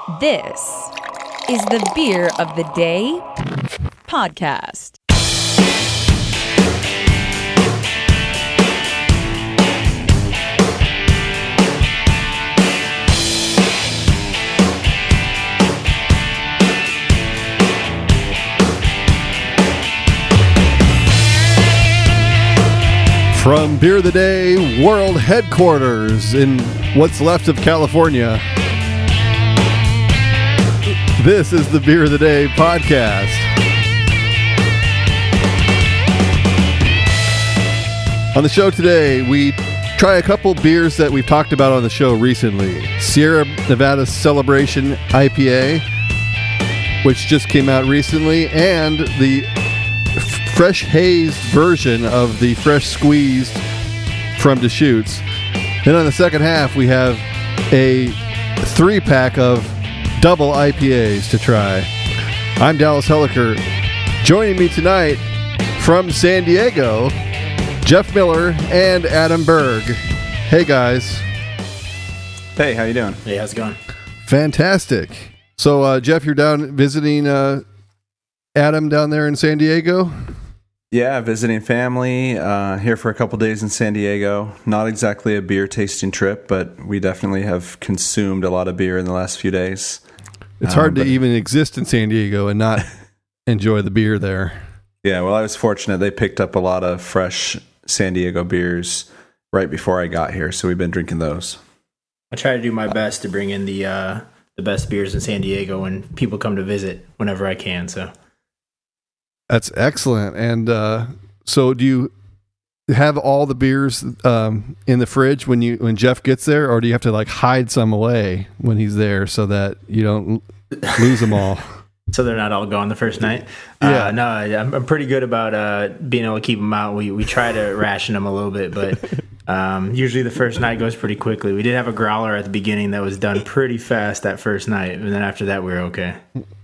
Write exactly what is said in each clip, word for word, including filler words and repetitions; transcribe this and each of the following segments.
This is the Beer of the Day podcast. From Beer of the Day World Headquarters in what's left of California, this is the Beer of the Day podcast. On the show today, we try a couple beers that we've talked about on the show recently. Sierra Nevada Celebration I P A, which just came out recently, and the f- fresh hazed version of the fresh squeezed from Deschutes. Then on the second half, we have a three-pack of double I P As to try. I'm Dallas Helliker. Joining me tonight from San Diego, Jeff Miller and Adam Berg. Hey, guys. Hey, how you doing? Hey, how's it going? Fantastic. So, uh, Jeff, you're down visiting uh, Adam down there in San Diego? Yeah, visiting family, uh, here for a couple days in San Diego. Not exactly a beer tasting trip, but we definitely have consumed a lot of beer in the last few days. It's hard um, to but, even exist in San Diego and not enjoy the beer there. Yeah, well, I was fortunate. They picked up a lot of fresh San Diego beers right before I got here, so we've been drinking those. I try to do my best to bring in the uh, the best beers in San Diego when people come to visit whenever I can. So that's excellent. And uh, so, do you have all the beers um, in the fridge when you when Jeff gets there, or do you have to like hide some away when he's there so that you don't lose them all? So they're not all gone the first night. Yeah. Uh, no, I'm, I'm pretty good about uh, being able to keep them out. We we try to ration them a little bit, but um, usually the first night goes pretty quickly. We did have a growler at the beginning that was done pretty fast that first night, and then after that we were okay.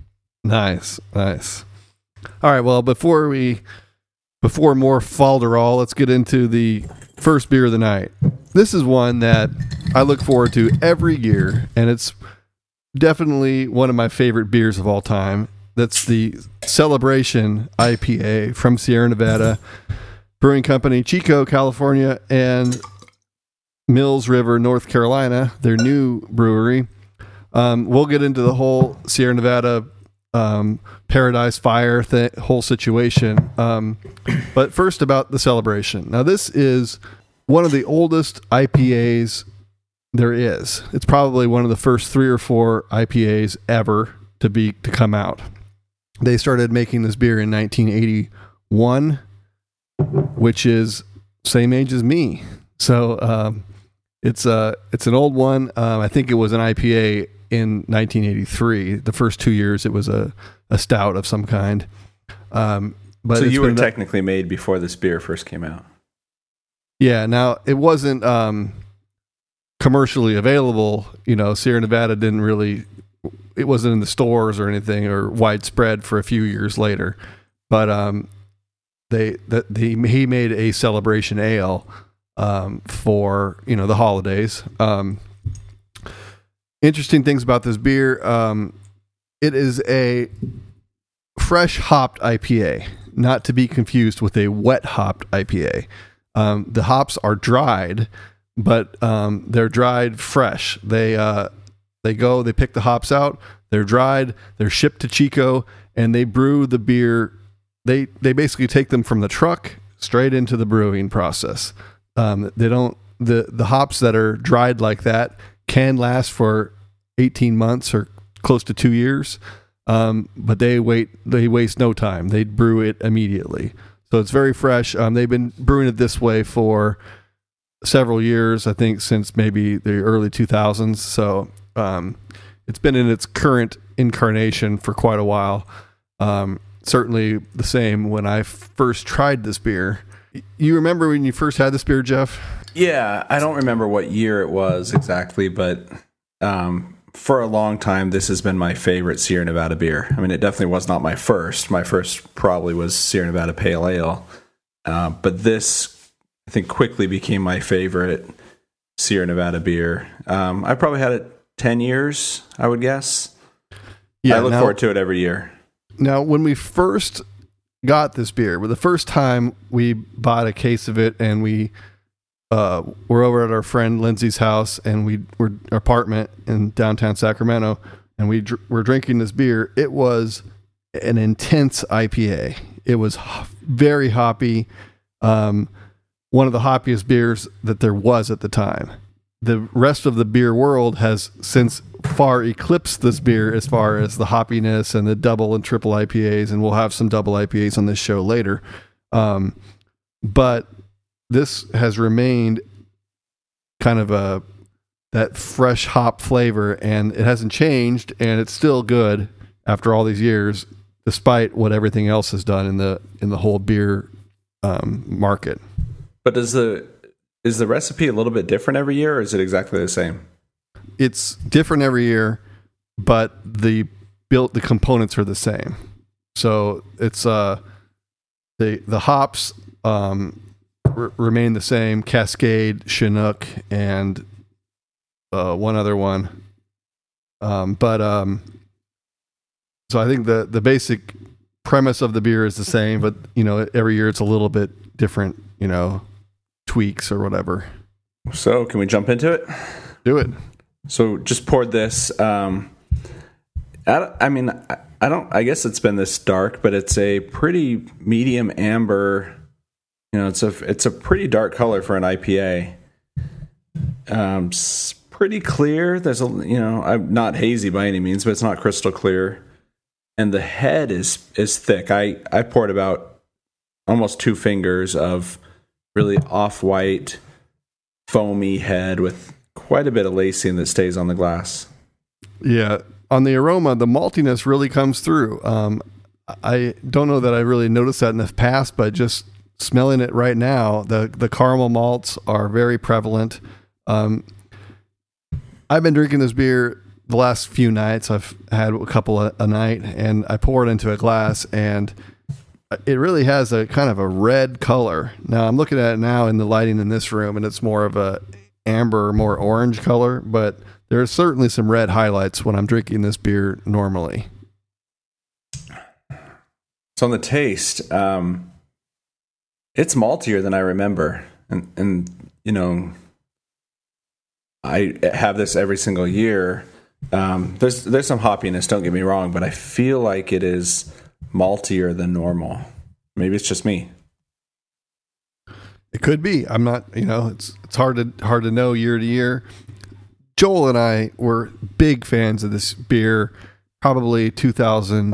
Nice, nice. All right. Well, before we before more falderall, let's get into the first beer of the night. This is one that I look forward to every year, and it's definitely one of my favorite beers of all time. That's the Celebration I P A from Sierra Nevada Brewing Company, Chico, California, and Mills River, North Carolina, their new brewery. Um, we'll get into the whole Sierra Nevada um, Paradise Fire th- whole situation. Um, but first about the Celebration. Now, this is one of the oldest I P As there is. It's probably one of the first three or four I P As ever to be to come out. They started making this beer in nineteen eighty-one, which is same age as me. So um, it's a it's an old one. Um, I think it was an I P A in nineteen eighty-three. The first two years, it was a, a stout of some kind. Um, but so you were been, technically made before this beer first came out. Yeah. Now it wasn't um, commercially available. You know, Sierra Nevada didn't really. It wasn't in the stores or anything or widespread for a few years later. But um, they that he he made a Celebration ale um, for you know the holidays. Um, Interesting things about this beer. Um, it is a fresh hopped I P A, not to be confused with a wet hopped I P A. Um, the hops are dried, but um, they're dried fresh. They uh, they go, they pick the hops out, they're dried, they're shipped to Chico, and they brew the beer. They they basically take them from the truck straight into the brewing process. Um, they don't the the hops that are dried like that can last for eighteen months or close to two years. Um, but they wait, they waste no time. They brew it immediately. So it's very fresh. Um, they've been brewing it this way for several years, I think since maybe the early two thousands. So, um, it's been in its current incarnation for quite a while. Um, certainly the same when I first tried this beer. You remember when you first had this beer, Jeff? Yeah, I don't remember what year it was exactly, but um, for a long time, this has been my favorite Sierra Nevada beer. I mean, it definitely was not my first. My first probably was Sierra Nevada Pale Ale. Uh, but this, I think, quickly became my favorite Sierra Nevada beer. Um, I probably had it ten years, I would guess. Yeah, I look now, forward to it every year. Now, when we first got this beer, well, the first time we bought a case of it, and we uh, were over at our friend Lindsay's house, and we were apartment in downtown Sacramento, and we dr- were drinking this beer. It was an intense I P A. It was h- very hoppy. Um, one of the hoppiest beers that there was at the time. The rest of the beer world has since far eclipsed this beer as far as the hoppiness and the double and triple I P As, and we'll have some double I P As on this show later. Um, but this has remained kind of a that fresh hop flavor, and it hasn't changed, and it's still good after all these years, despite what everything else has done in the in the whole beer um, market. But does the is the recipe a little bit different every year, or is it exactly the same? It's different every year, but the built the components are the same. So it's uh the the hops um, r- remain the same: Cascade, Chinook, and uh, one other one. Um, but um, so I think the the basic premise of the beer is the same, but you know, every year it's a little bit different. You know, tweaks or whatever. So can we jump into it? Do it. So just poured this. Um, I, don't- I mean, I, I don't. I guess it's been this dark, but it's a pretty medium amber. You know, it's a it's a pretty dark color for an I P A. Um, it's pretty clear. There's a you know, I'm not hazy by any means, but it's not crystal clear. And the head is is thick. I I poured about almost two fingers of really off-white, foamy head with quite a bit of lacing that stays on the glass. Yeah. On the aroma, the maltiness really comes through. Um, I don't know that I really noticed that in the past, but just smelling it right now, the, the caramel malts are very prevalent. Um, I've been drinking this beer the last few nights. I've had a couple a, a night, and I pour it into a glass, and it really has a kind of a red color. Now I'm looking at it now in the lighting in this room, and it's more of a amber, more orange color, but there are certainly some red highlights when I'm drinking this beer normally. So on the taste, um, it's maltier than I remember. And, and, you know, I have this every single year. Um, there's, there's some hoppiness, don't get me wrong, but I feel like it is maltier than normal. Maybe it's just me. It could be. I'm not, you know, it's it's hard to hard to know year to year. Joel and I were big fans of this beer, probably two thousand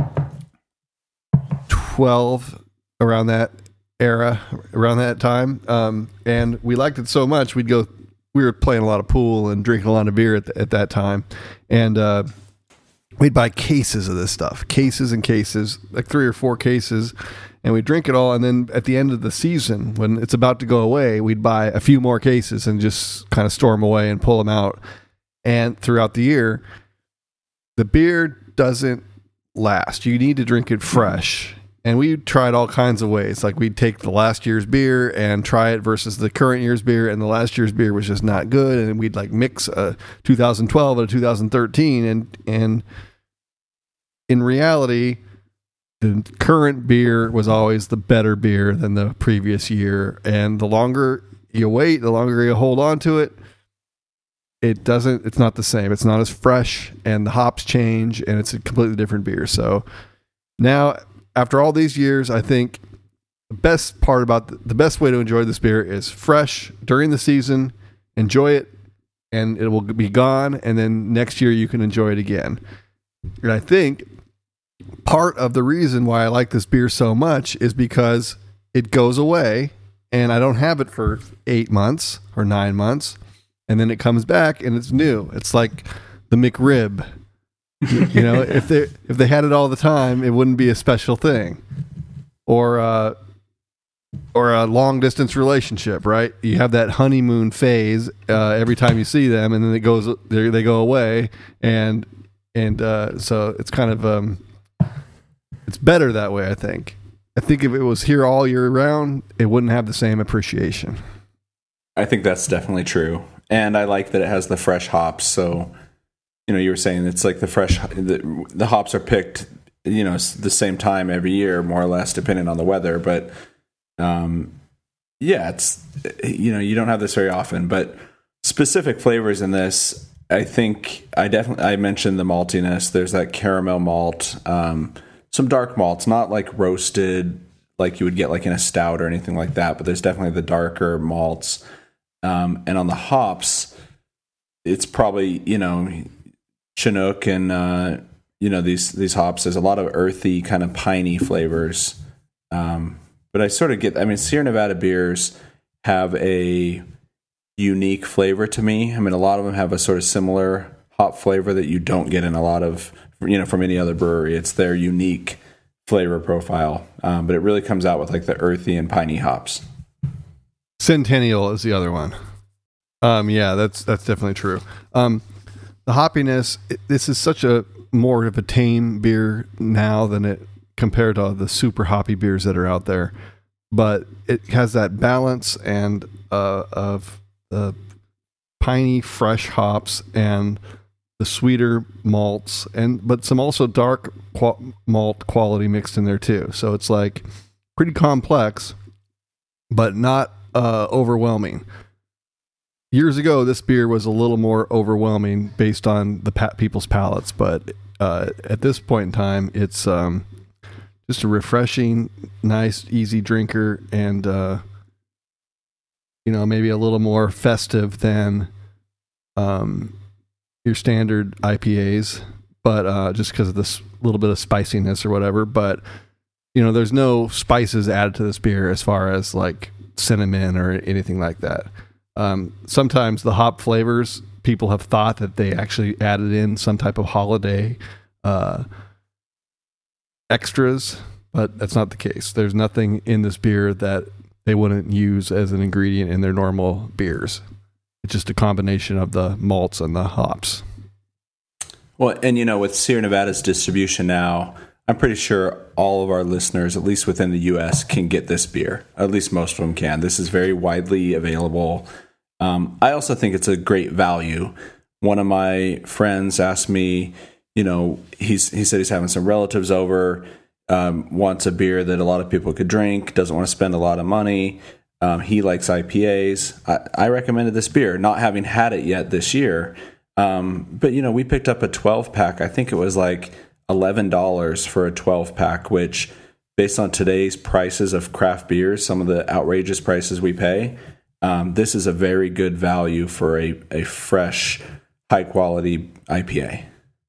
twelve, around that era, around that time. Um, and we liked it so much, we'd go, we were playing a lot of pool and drinking a lot of beer at, the, at that time. And uh, we'd buy cases of this stuff, cases and cases, like three or four cases. And we drink it all, and then at the end of the season, when it's about to go away, we'd buy a few more cases and just kind of store them away and pull them out. And throughout the year, the beer doesn't last. You need to drink it fresh. And we tried all kinds of ways. Like, we'd take the last year's beer and try it versus the current year's beer, and the last year's beer was just not good. And we'd like mix a two thousand twelve and a two thousand thirteen, and and in reality, the current beer was always the better beer than the previous year. And the longer you wait, the longer you hold on to it, it doesn't, it's not the same. It's not as fresh, and the hops change, and it's a completely different beer. So now, after all these years, I think the best part about the, the best way to enjoy this beer is fresh during the season, enjoy it, and it will be gone. And then next year you can enjoy it again. And I think part of the reason why I like this beer so much is because it goes away, and I don't have it for eight months or nine months. And then it comes back and it's new. It's like the McRib. You know, if they if they had it all the time, it wouldn't be a special thing. Or uh, or a long distance relationship, right? You have that honeymoon phase uh, every time you see them, and then it goes they they go away, and and uh, so it's kind of um, it's better that way. I think. I think if it was here all year round, it wouldn't have the same appreciation. I think that's definitely true. And I like that it has the fresh hops, so you know, you were saying it's like the fresh, the, the hops are picked, you know, the same time every year, more or less, depending on the weather. But, um, yeah, it's, you know, you don't have this very often, but specific flavors in this, I think I definitely, I mentioned the maltiness. There's that caramel malt, um, some dark malts, not like roasted, like you would get like in a stout or anything like that, but there's definitely the darker malts. Um, and on the hops, it's probably, you know, Chinook and, uh, you know, these, these hops, there's a lot of earthy kind of piney flavors. Um, but I sort of get, I mean, Sierra Nevada beers have a unique flavor to me. I mean, a lot of them have a sort of similar hop flavor that you don't get in a lot of, you know, from any other brewery. It's their unique flavor profile. Um, but it really comes out with like the earthy and piney hops. Centennial is the other one. Um, yeah, that's, that's definitely true. Um, the hoppiness, it, this is such a more of a tame beer now than it compared to the super hoppy beers that are out there, but it has that balance and uh, of the piney fresh hops and the sweeter malts, and but some also dark qual- malt quality mixed in there too. So it's like pretty complex, but not uh, overwhelming. Years ago, this beer was a little more overwhelming based on the pa- people's palates, but uh, at this point in time, it's um, just a refreshing, nice, easy drinker, and uh, you know, maybe a little more festive than um, your standard I P As, but uh, just because of this little bit of spiciness or whatever. But you know, there's no spices added to this beer as far as like cinnamon or anything like that. Um, sometimes the hop flavors, people have thought that they actually added in some type of holiday uh, extras, but that's not the case. There's nothing in this beer that they wouldn't use as an ingredient in their normal beers. It's just a combination of the malts and the hops. Well, and you know, with Sierra Nevada's distribution now, I'm pretty sure all of our listeners, at least within the U S, can get this beer. At least most of them can. This is very widely available. Um, I also think it's a great value. One of my friends asked me, you know, he's he said he's having some relatives over, um, wants a beer that a lot of people could drink, doesn't want to spend a lot of money. Um, he likes I P As. I, I recommended this beer, not having had it yet this year. Um, but, you know, we picked up a twelve pack. I think it was like eleven dollars for a twelve pack, which based on today's prices of craft beers, some of the outrageous prices we pay, um, this is a very good value for a, a fresh, high quality I P A.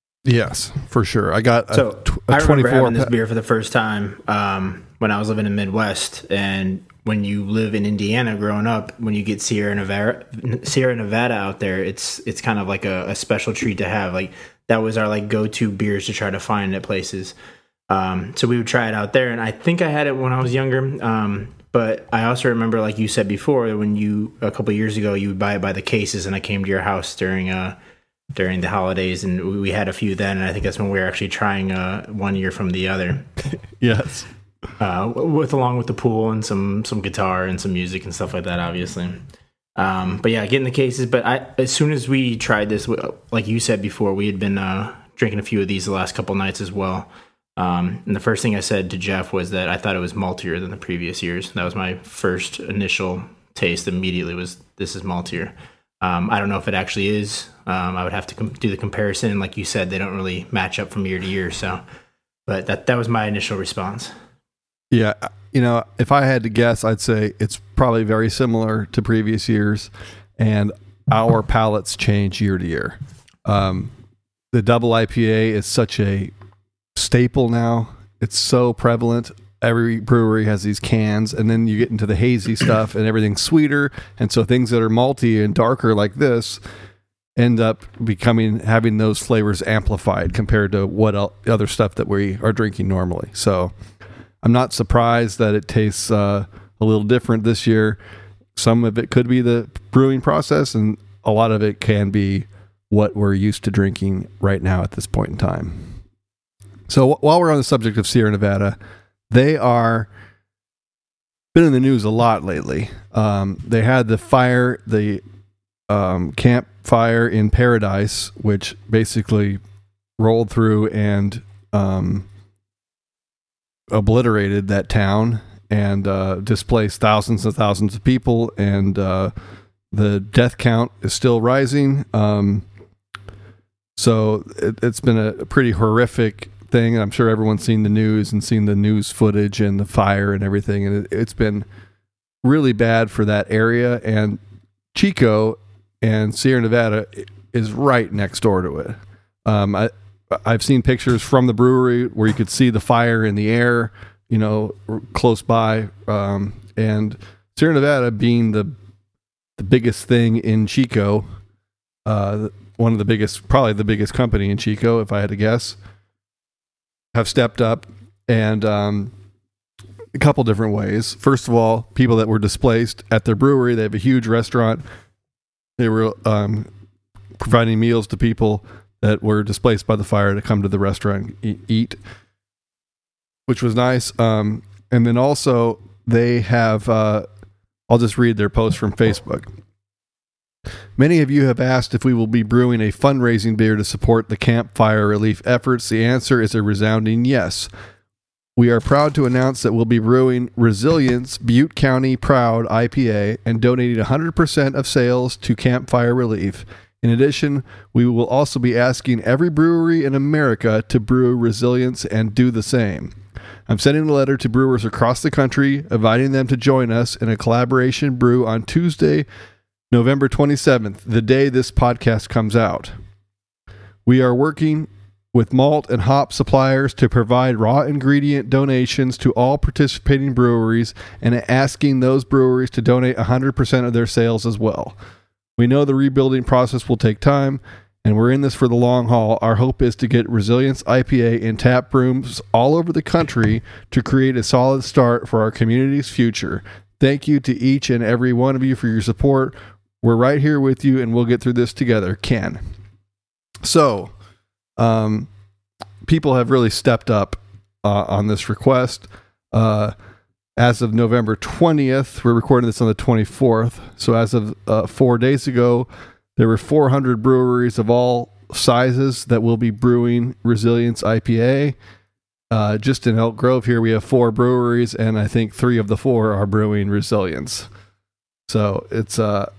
Yes, for sure. I got a, so tw- a I remember twenty-four having this pa- beer for the first time um, when I was living in the Midwest. And when you live in Indiana growing up, when you get Sierra Nevada, Sierra Nevada out there, it's it's kind of like a, a special treat to have. Like that was our like go-to beers to try to find at places. Um, so we would try it out there, and I think I had it when I was younger. Um, but I also remember, like you said before, when you a couple of years ago you would buy it by the cases, and I came to your house during uh during the holidays, and we had a few then. And I think that's when we were actually trying uh, one year from the other. Yes. Uh, with along with the pool and some some guitar and some music and stuff like that, obviously. Um, but yeah, getting the cases. But I, as soon as we tried this, like you said before, we had been uh, drinking a few of these the last couple nights as well. Um, and the first thing I said to Jeff was that I thought it was maltier than the previous years. That was my first initial taste. Immediately was this is maltier. Um, I don't know if it actually is. Um, I would have to com- do the comparison. And like you said, they don't really match up from year to year. So, but that that was my initial response. Yeah, you know, if I had to guess, I'd say it's probably very similar to previous years, and our palates change year to year. Um, the double I P A is such a staple now. It's so prevalent. Every brewery has these cans, and then you get into the hazy stuff and everything's sweeter. And so things that are malty and darker like this end up becoming, having those flavors amplified compared to what el- other stuff that we are drinking normally. So I'm not surprised that it tastes uh, a little different this year. Some of it could be the brewing process, and a lot of it can be what we're used to drinking right now at this point in time. So w- while we're on the subject of Sierra Nevada, they are been in the news a lot lately. Um, they had the fire, the um, campfire in Paradise, which basically rolled through and um, obliterated that town and uh, displaced thousands and thousands of people, and uh, the death count is still rising. Um, so it, it's been a pretty horrific thing. I'm sure everyone's seen the news and seen the news footage and the fire and everything, and it, it's been really bad for that area. And Chico and Sierra Nevada is right next door to it. Um, I, I've seen pictures from the brewery where you could see the fire in the air, you know, close by. Um, and Sierra Nevada being the the biggest thing in Chico, uh, one of the biggest, probably the biggest company in Chico, if I had to guess, have stepped up and um, a couple different ways. First of all, people that were displaced at their brewery, they have a huge restaurant. They were um, providing meals to people that were displaced by the fire to come to the restaurant and eat, which was nice. Um, and then also they have, uh, I'll just read their post from Facebook. Many of you have asked if we will be brewing a fundraising beer to support the campfire relief efforts. The answer is a resounding yes. We are proud to announce that we'll be brewing Resilience Butte County Proud I P A and donating one hundred percent of sales to campfire relief. In addition, we will also be asking every brewery in America to brew Resilience and do the same. I'm sending a letter to brewers across the country, inviting them to join us in a collaboration brew on Tuesday, November twenty-seventh, the day this podcast comes out. We are working with malt and hop suppliers to provide raw ingredient donations to all participating breweries and asking those breweries to donate one hundred percent of their sales as well. We know the rebuilding process will take time, and we're in this for the long haul. Our hope is to get Resilience I P A in tap rooms all over the country to create a solid start for our community's future. Thank you to each and every one of you for your support. We're right here with you, and we'll get through this together. Ken. So, um, people have really stepped up uh, on this request. Uh, as of November twentieth, we're recording this on the twenty-fourth. So as of uh, four days ago, there were four hundred breweries of all sizes that will be brewing Resilience I P A. Uh, just in Elk Grove here, we have four breweries, and I think three of the four are brewing Resilience. So it's uh,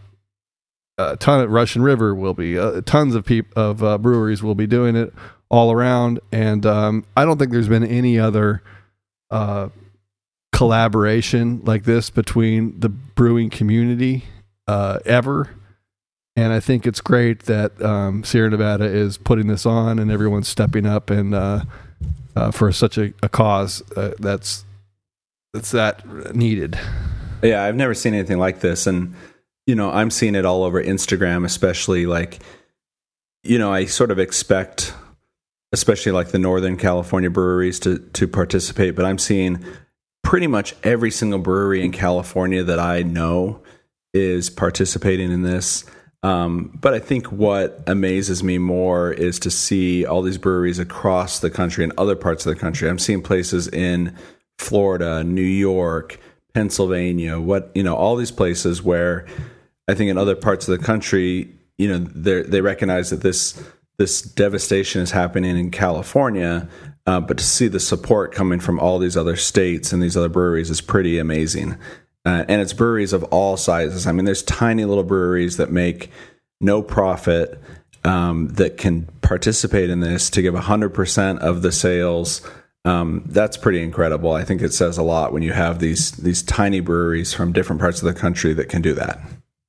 a ton of Russian River will be, uh, tons of peop- of uh, breweries will be doing it all around. And um, I don't think there's been any other uh, collaboration like this between the brewing community uh, ever. And I think it's great that um, Sierra Nevada is putting this on and everyone's stepping up and uh, uh, for such a, a cause uh, that's that's that needed. Yeah, I've never seen anything like this, and you know, I'm seeing it all over Instagram, especially like, you know, I sort of expect, especially like the Northern California breweries to to participate, but I'm seeing pretty much every single brewery in California that I know is participating in this. Um, but I think what amazes me more is to see all these breweries across the country and other parts of the country. I'm seeing places in Florida, New York, Pennsylvania, what, you know, all these places where I think in other parts of the country, you know, they they recognize that this this devastation is happening in California, uh, but to see the support coming from all these other states and these other breweries is pretty amazing. Uh, and it's breweries of all sizes. I mean, there's tiny little breweries that make no profit um, that can participate in this to give one hundred percent of the sales. Um, that's pretty incredible. I think it says a lot when you have these these tiny breweries from different parts of the country that can do that.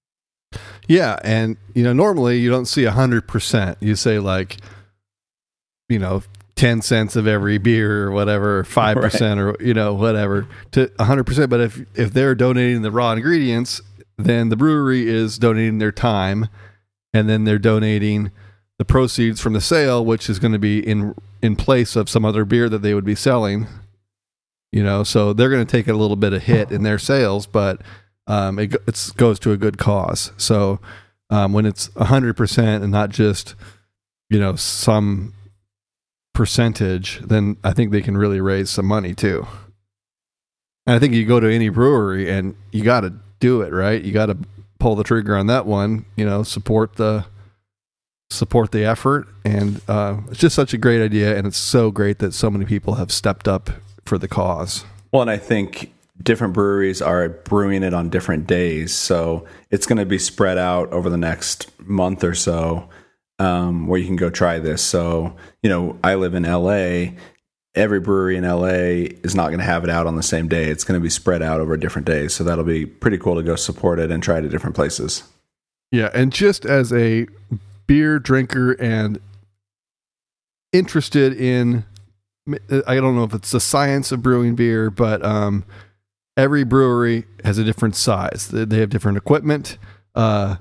Yeah, and you know, normally you don't see one hundred percent. You say like, you know, ten cents of every beer or whatever, five percent right. or, you know, whatever, to one hundred percent. But if, if they're donating the raw ingredients, then the brewery is donating their time, and then they're donating the proceeds from the sale, which is going to be in in place of some other beer that they would be selling, you know, so they're going to take a little bit of hit in their sales, but um, it it's, goes to a good cause. So um, when it's one hundred percent and not just, you know, some percentage, then I think they can really raise some money too. And I think you go to any brewery and you got to do it, right? You got to pull the trigger on that one, you know, support the support the effort. And uh, it's just such a great idea, and it's so great that so many people have stepped up for the cause. Well, and I think different breweries are brewing it on different days, so it's going to be spread out over the next month or so, um, where you can go try this. So, you know, I live in L A. Every brewery in L A is not going to have it out on the same day. It's going to be spread out over different days. So that'll be pretty cool to go support it and try it at different places. Yeah, and just as a beer drinker and interested in, I don't know if it's the science of brewing beer, but um, every brewery has a different size. They have different equipment. Uh,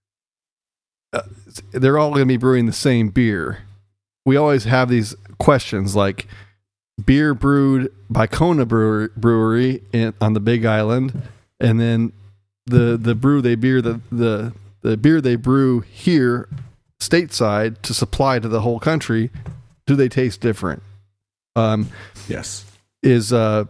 they're all going to be brewing the same beer. We always have these questions like beer brewed by Kona Brewery, brewery in, on the Big Island, and then the the brew they beer the, the the beer they brew here stateside to supply to the whole country. Do they taste different? Um, yes, is uh,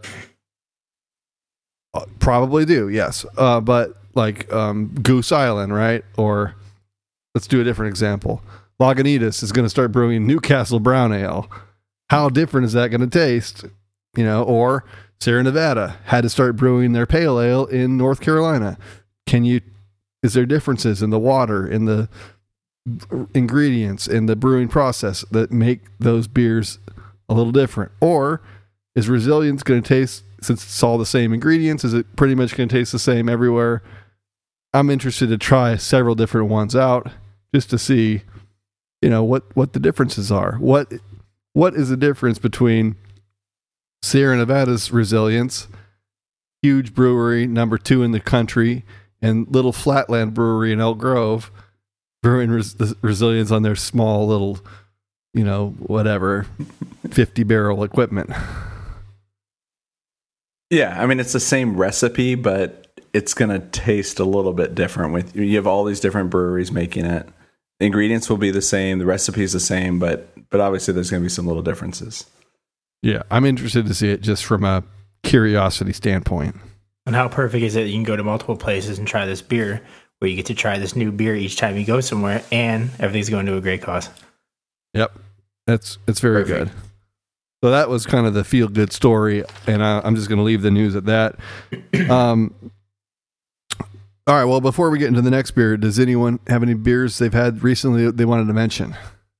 probably do. Yes, uh, but like um, Goose Island, right? Or let's do a different example. Lagunitas is going to start brewing Newcastle Brown Ale. How different is that going to taste? You know, or Sierra Nevada had to start brewing their pale ale in North Carolina. Can you, is there differences in the water, in the ingredients, in the brewing process that make those beers a little different? Or is Resilience going to taste, since it's all the same ingredients, is it pretty much going to taste the same everywhere? I'm interested to try several different ones out just to see, you know, what, what the differences are. What, what is the difference between Sierra Nevada's Resilience, huge brewery, number two in the country, and little Flatland Brewery in Elk Grove, brewing res- the Resilience on their small little, you know, whatever, fifty barrel equipment? Yeah, I mean, it's the same recipe, but it's going to taste a little bit different. With you have all these different breweries making it. The ingredients will be the same, the recipe is the same, but but obviously there's going to be some little differences. Yeah, I'm interested to see it just from a curiosity standpoint. And how perfect is it that you can go to multiple places and try this beer, where you get to try this new beer each time you go somewhere, and everything's going to a great cause. Yep, that's it's very Perfect. good. So that was kind of the feel good story, and I, I'm just going to leave the news at that. Um, all right. Well, before we get into the next beer, does anyone have any beers they've had recently that they wanted to mention?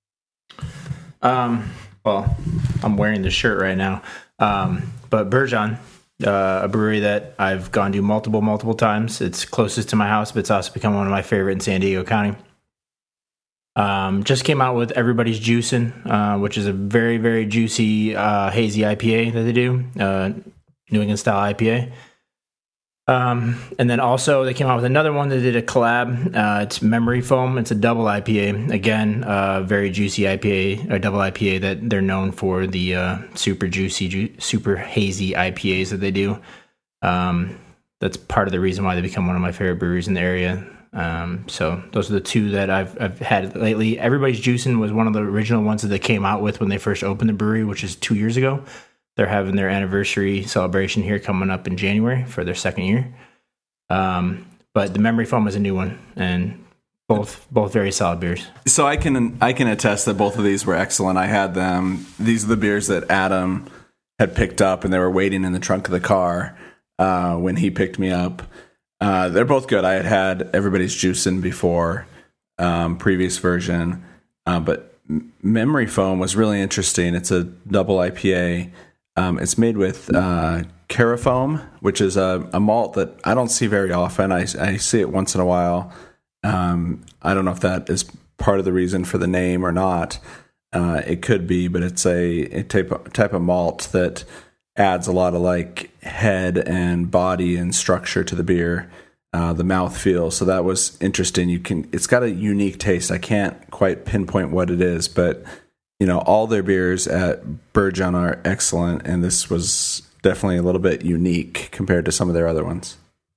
Um, well, I'm wearing this shirt right now. Um, but Burgeon, uh, a brewery that I've gone to multiple, multiple times. It's closest to my house, but it's also become one of my favorite in San Diego County. Um, just came out with Everybody's Juicin', uh, which is a very, very juicy, uh, hazy I P A that they do, uh, New England style I P A. Um, and then also they came out with another one that did a collab. Uh, it's Memory Foam. It's a double I P A. Again, uh, very juicy I P A, a double I P A that they're known for, the uh, super juicy, ju- super hazy I P As that they do. Um, that's part of the reason why they become one of my favorite breweries in the area. Um, so those are the two that I've, I've had lately. Everybody's Juicin' was one of the original ones that they came out with when they first opened the brewery, which is two years ago. They're having their anniversary celebration here coming up in January for their second year. Um, but the Memory Foam is a new one, and both both very solid beers. So I can I can attest that both of these were excellent. I had them. These are the beers that Adam had picked up, and they were waiting in the trunk of the car uh, when he picked me up. Uh, they're both good. I had had Everybody's Juicin' before, um, previous version, uh, but Memory Foam was really interesting. It's a double I P A. Um, it's made with uh, Carafoam, which is a, a malt that I don't see very often. I, I see it once in a while. Um, I don't know if that is part of the reason for the name or not. Uh, it could be, but it's a, a type of, type of malt that adds a lot of like head and body and structure to the beer, uh, the mouthfeel. So that was interesting. You can, it's got a unique taste. I can't quite pinpoint what it is, but you know, all their beers at Burgeon are excellent, and this was definitely a little bit unique compared to some of their other ones.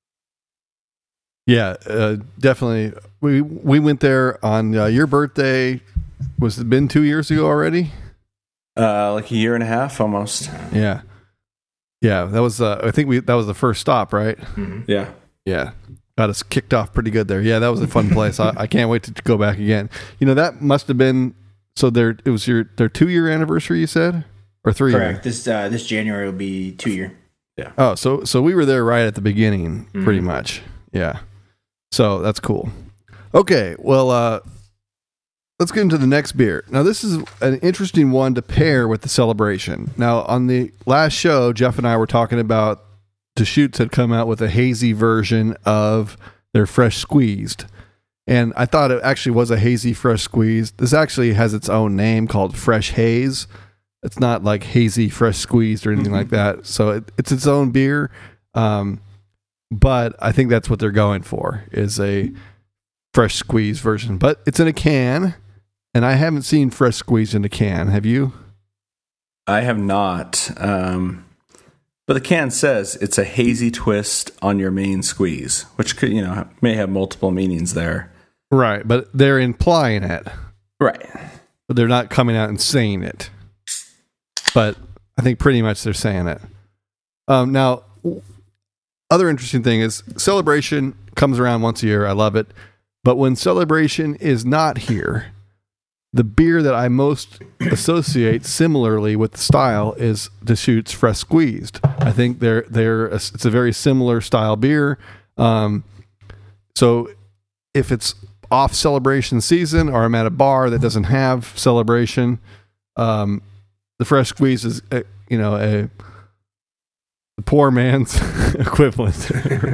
Yeah, uh, definitely. We we went there on uh, your birthday. Was it been two years ago already? Uh, like a year and a half, almost. Yeah, yeah. That was. Uh, I think we that was the first stop, right? Mm-hmm. Yeah, Yeah. got us kicked off pretty good there. Yeah, that was a fun place. I, I can't wait to go back again. You know, that must have been so. There, it was your their two year anniversary. You said or three? Correct. Year? This uh, this January will be two year. Yeah. Oh, so so we were there right at the beginning, Mm-hmm. pretty much. Yeah. So that's cool. Okay, well, uh, let's get into the next beer. Now, this is an interesting one to pair with the Celebration. Now, on the last show, Jeff and I were talking about Deschutes had come out with a hazy version of their Fresh Squeezed. And I thought it actually was a hazy Fresh Squeezed. This actually has its own name called Fresh Haze. It's not like hazy Fresh Squeezed or anything Mm-hmm. like that. So it, it's its own beer. Um, but I think that's what they're going for, is a Fresh Squeezed version. But it's in a can, and I haven't seen Fresh Squeezed in a can. Have you? I have not. Um, but the can says it's a hazy twist on your main squeeze, which could, you know, may have multiple meanings there. Right, but they're implying it. Right. But they're not coming out and saying it. But I think pretty much they're saying it. Um, now, other interesting thing is Celebration comes around once a year. I love it. But when Celebration is not here, the beer that I most associate similarly with the style is Deschutes Fresh Squeezed. I think they're they're a, it's a very similar style beer. Um, so if it's off Celebration season or I'm at a bar that doesn't have Celebration, um, the Fresh Squeeze is a, you know a the poor man's equivalent.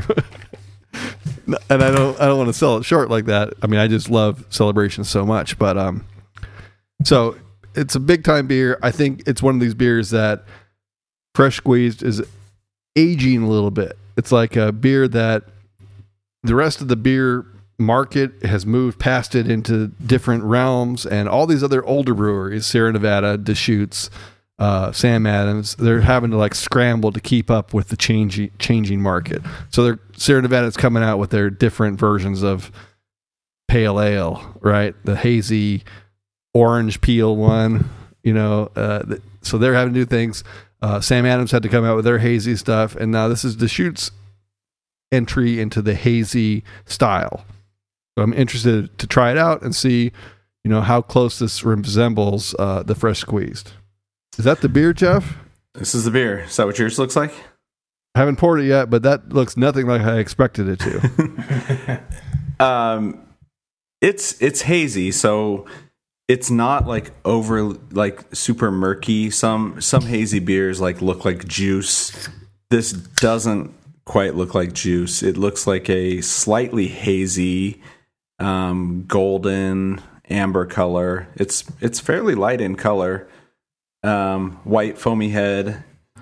And I don't I don't want to sell it short like that. I mean, I just love Celebration so much, but um so it's a big time beer. I think it's one of these beers that Fresh Squeezed is aging a little bit. It's like a beer that the rest of the beer market has moved past it into different realms, and all these other older breweries, Sierra Nevada, Deschutes, uh, Sam Adams, they're having to like scramble to keep up with the changing changing market. So they're Sierra Nevada's coming out with their different versions of pale ale, right? The hazy orange peel one, you know. Uh, th- so they're having to do things. Uh, Sam Adams had to come out with their hazy stuff, and now this is Deschutes' entry into the hazy style. So I'm interested to try it out and see, you know, how close this resembles uh, the Fresh Squeezed. Is that the beer, Jeff? This is the beer. Is that what yours looks like? I haven't poured it yet, but that looks nothing like I expected it to. um, it's it's hazy, so it's not like over like super murky. Some some hazy beers like look like juice. This doesn't quite look like juice. It looks like a slightly hazy, um, golden amber color. It's it's fairly light in color. Um, white foamy head.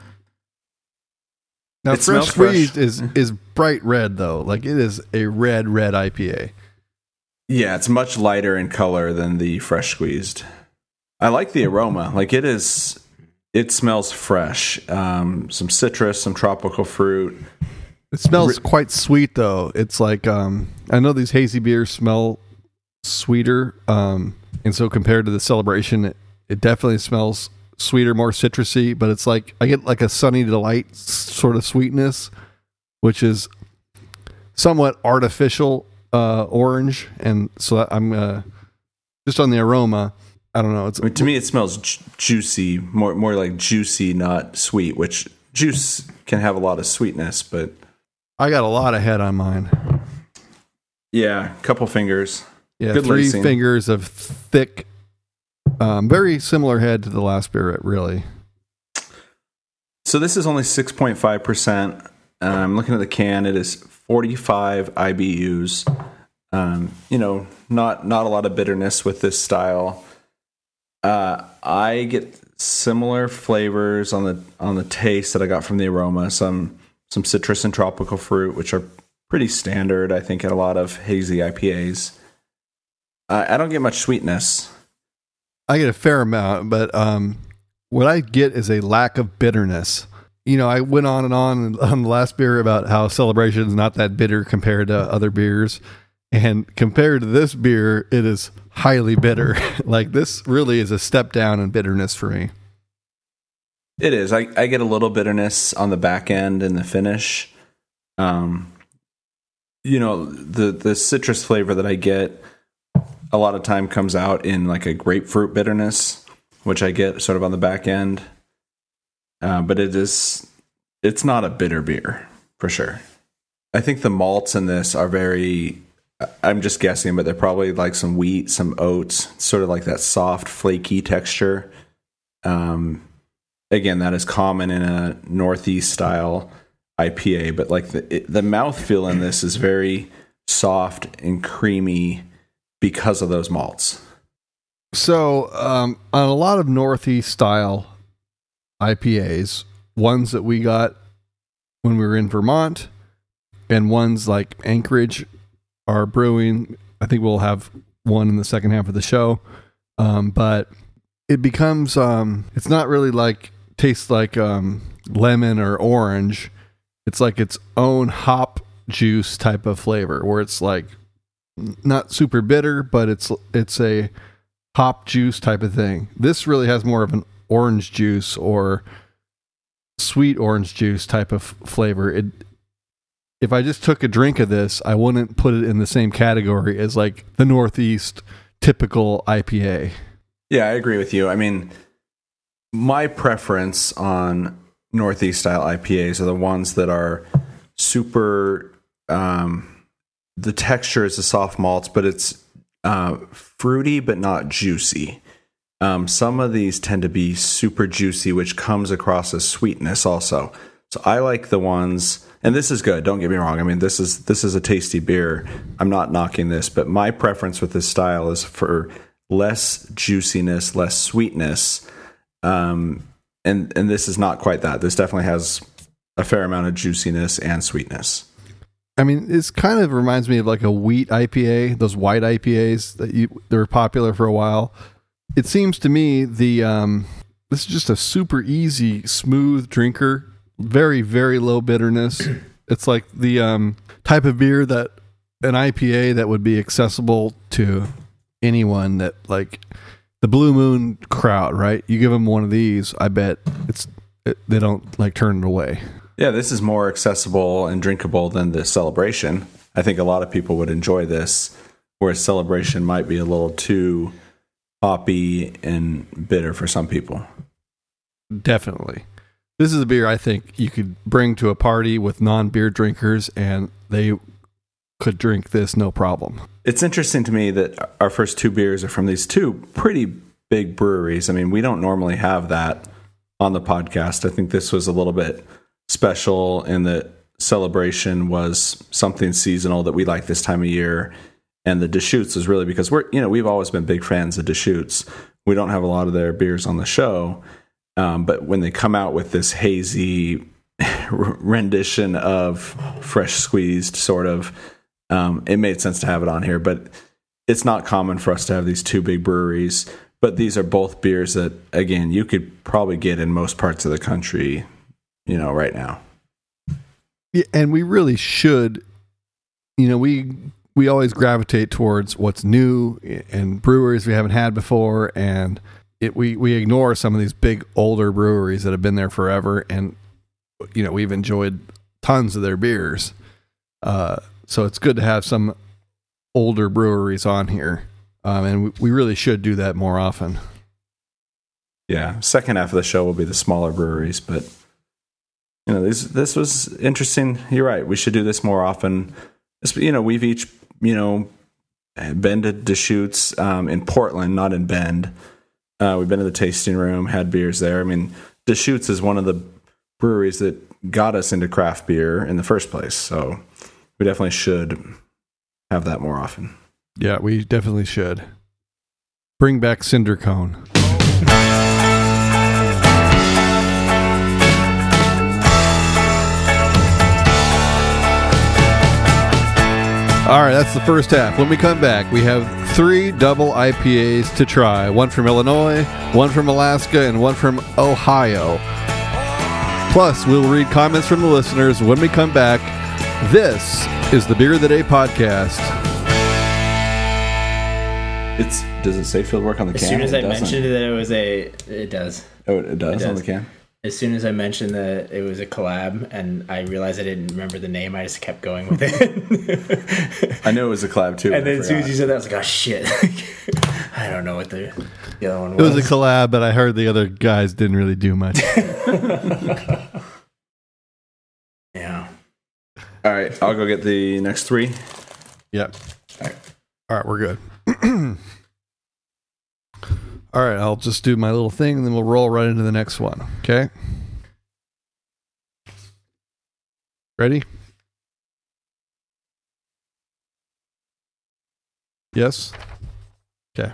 Now, It Fresh smells fresh. Squeezed is is bright red though. Like it is a red red I P A. Yeah, it's much lighter in color than the Fresh Squeezed. I like the aroma. Like it is, it smells fresh. Um, some citrus, some tropical fruit. It smells quite sweet though. It's like um, I know these hazy beers smell sweeter, um, and so compared to the Celebration, it, it definitely smells sweeter, more citrusy. But it's like I get like a Sunny Delight s- sort of sweetness, which is somewhat artificial uh, orange, and so I'm uh, just on the aroma. I don't know. It's I mean, to me, it smells ju- juicy, more more like juicy, not sweet. Which juice can have a lot of sweetness, but I got a lot of head on mine. yeah, couple fingers. Yeah, Good three lacing. fingers of thick, um, very similar head to the last beer, really. So this is only six point five percent. I'm looking at the can. It is forty-five I B Us. Um, you know, not not a lot of bitterness with this style. Uh, I get similar flavors on the on the taste that I got from the aroma. Some some citrus and tropical fruit, which are pretty standard, I think, in a lot of hazy I P As. Uh, I don't get much sweetness. I get a fair amount, but um, what I get is a lack of bitterness. You know, I went on and on on the last beer about how Celebration is not that bitter compared to other beers. And compared to this beer, it is highly bitter. Like this really is a step down in bitterness for me. It is. I, I get a little bitterness on the back end and the finish. Um, you know, the the citrus flavor that I get a lot of time comes out in like a grapefruit bitterness, which I get sort of on the back end. Uh, but it is, it's not a bitter beer for sure. I think the malts in this are very, I'm just guessing, but they're probably like some wheat, some oats, sort of like that soft, flaky texture. Um, again, that is common in a Northeast style I P A, but like the it, the mouthfeel in this is very soft and creamy because of those malts. So, um, on a lot of Northeast style I P As, ones that we got when we were in Vermont, and ones like Anchorage are brewing. I think we'll have one in the second half of the show, um, but it becomes um, it's not really like tastes like um, lemon or orange. It's like its own hop juice type of flavor, where it's like not super bitter, but it's it's a hop juice type of thing. This really has more of an orange juice or sweet orange juice type of flavor. It, if I just took a drink of this, I wouldn't put it in the same category as like the Northeast typical I P A. Yeah, I agree with you. I mean, my preference on Northeast style I P As are the ones that are super, um, the texture is a soft malts, but it's uh, fruity but not juicy. Um, some of these tend to be super juicy, which comes across as sweetness also. So I like the ones, and this is good, don't get me wrong. I mean, this is this is a tasty beer. I'm not knocking this, but my preference with this style is for less juiciness, less sweetness. Um, and and this is not quite that. This definitely has a fair amount of juiciness and sweetness. I mean, this kind of reminds me of like a wheat I P A, those white I P As that you they were popular for a while. It seems to me the um, this is just a super easy, smooth drinker. Very, very low bitterness. It's like the um, type of beer that an I P A that would be accessible to anyone that like the Blue Moon crowd, right? You give them one of these, I bet it's it, they don't like turn it away. Yeah, this is more accessible and drinkable than the Celebration. I think a lot of people would enjoy this, whereas Celebration might be a little too hoppy and bitter for some people. Definitely. This is a beer I think you could bring to a party with non-beer drinkers, and they could drink this no problem. It's interesting to me that our first two beers are from these two pretty big breweries. I mean, we don't normally have that on the podcast. I think this was a little bit special in that Celebration was something seasonal that we like this time of year. And the Deschutes is really because we're, you know, we've always been big fans of Deschutes. We don't have a lot of their beers on the show. Um, but when they come out with this hazy rendition of fresh squeezed sort of, um, it made sense to have it on here. But it's not common for us to have these two big breweries. But these are both beers that, again, you could probably get in most parts of the country, you know, right now. Yeah, and we really should, you know, we we always gravitate towards what's new and brewers we haven't had before, and it, we, we ignore some of these big older breweries that have been there forever, and you know we've enjoyed tons of their beers. Uh, so it's good to have some older breweries on here, um, and we, we really should do that more often. Yeah, second half of the show will be the smaller breweries, but you know this this was interesting. You're right. We should do this more often. You know, we've each you know been to Deschutes um, in Portland, not in Bend. Uh, we've been to the tasting room, had beers there. I mean, Deschutes is one of the breweries that got us into craft beer in the first place. So we definitely should have that more often. Yeah, we definitely should. Bring back Cinder Cone. All right, that's the first half. When we come back, we have three double I P As to try. One from Illinois, one from Alaska, and one from Ohio. Plus, we'll read comments from the listeners when we come back. This is the Beer of the Day podcast. It's does it say field work on the as can? As soon as it I doesn't. mentioned that it was a, it does. Oh, it does, it does on the can? as soon as I mentioned that it was a collab and I realized I didn't remember the name, I just kept going with it. I knew it was a collab too. And then as soon as you said that, I was like, oh shit. I don't know what the, the other one was. It was a collab, but I heard the other guys didn't really do much. Yeah. All right, I'll go get the next three. Yep. All right. All right, we're good. All right, I'll just do my little thing, and then we'll roll right into the next one. Okay? Ready? Yes? Okay.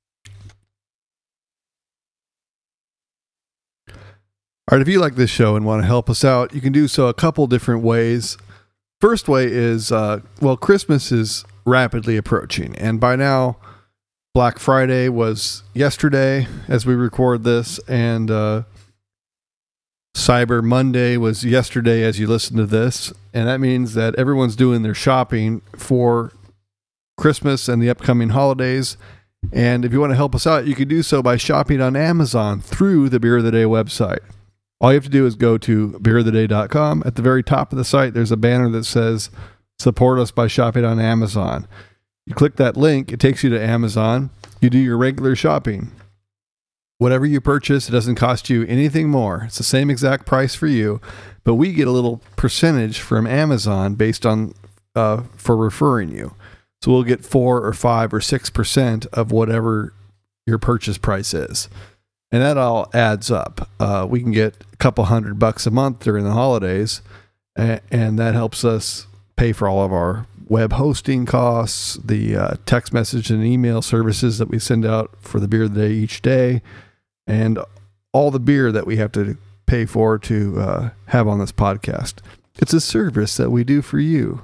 All right, if you like this show and want to help us out, you can do so a couple different ways. First way is, uh, well, Christmas is rapidly approaching, and by now, Black Friday was yesterday as we record this, and uh, Cyber Monday was yesterday as you listen to this, and that means that everyone's doing their shopping for Christmas and the upcoming holidays. And if you want to help us out, you can do so by shopping on Amazon through the Beer of the Day website. All you have to do is go to beer of the day dot com. At the very top of the site, there's a banner that says, support us by shopping on Amazon. You click that link, it takes you to Amazon. You do your regular shopping. Whatever you purchase, it doesn't cost you anything more. It's the same exact price for you, but we get a little percentage from Amazon based on uh, for referring you. So we'll get four or five or six percent of whatever your purchase price is. And that all adds up. Uh, we can get a couple hundred bucks a month during the holidays, and, and that helps us pay for all of our web hosting costs, the uh, text message and email services that we send out for the Beer of the Day each day, and all the beer that we have to pay for to uh, have on this podcast. It's a service that we do for you.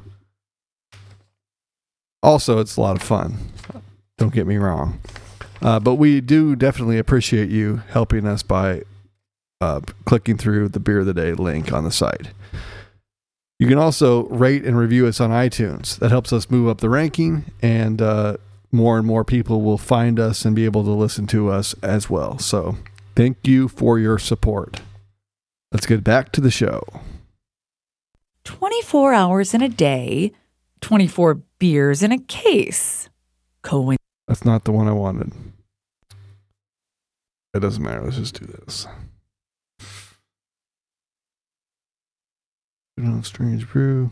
Also, it's a lot of fun. Don't get me wrong. Uh, but we do definitely appreciate you helping us by uh, clicking through the Beer of the Day link on the site. You can also rate and review us on iTunes. That helps us move up the ranking, and uh, more and more people will find us and be able to listen to us as well. So thank you for your support. Let's get back to the show. twenty-four hours in a day, twenty-four beers in a case. Coincidence. That's not the one I wanted. It doesn't matter. Let's just do this. Put on Strange Brew.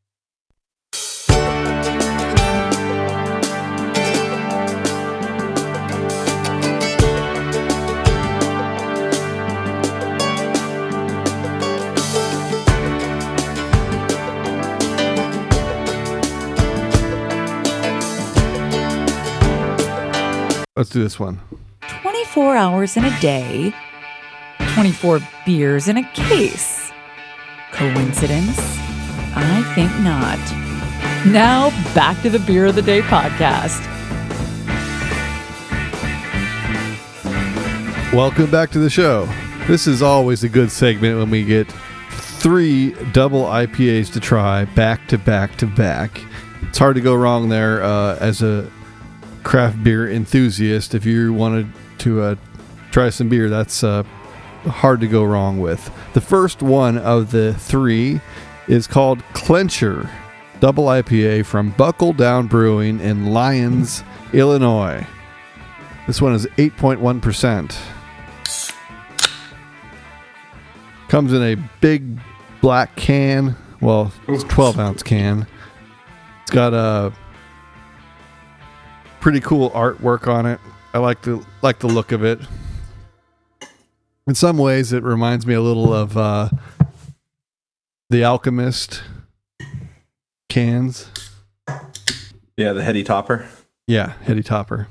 Let's do this one. twenty-four hours in a day, twenty-four beers in a case. Coincidence? I think not. Now, back to the Beer of the Day podcast. Welcome back to the show. This is always a good segment when we get three double I P As to try back to back to back. It's hard to go wrong there uh, as a craft beer enthusiast. If you wanted to uh, try some beer, that's uh, hard to go wrong with. The first one of the three is called Clencher Double I P A from Buckle Down Brewing in Lyons, Illinois. This one is eight point one percent. Comes in a big black can. Well, it's a twelve ounce can. It's got a pretty cool artwork on it. I like the like the look of it. In some ways, it reminds me a little of uh, the Alchemist cans. Yeah, the heady topper. Yeah, heady topper.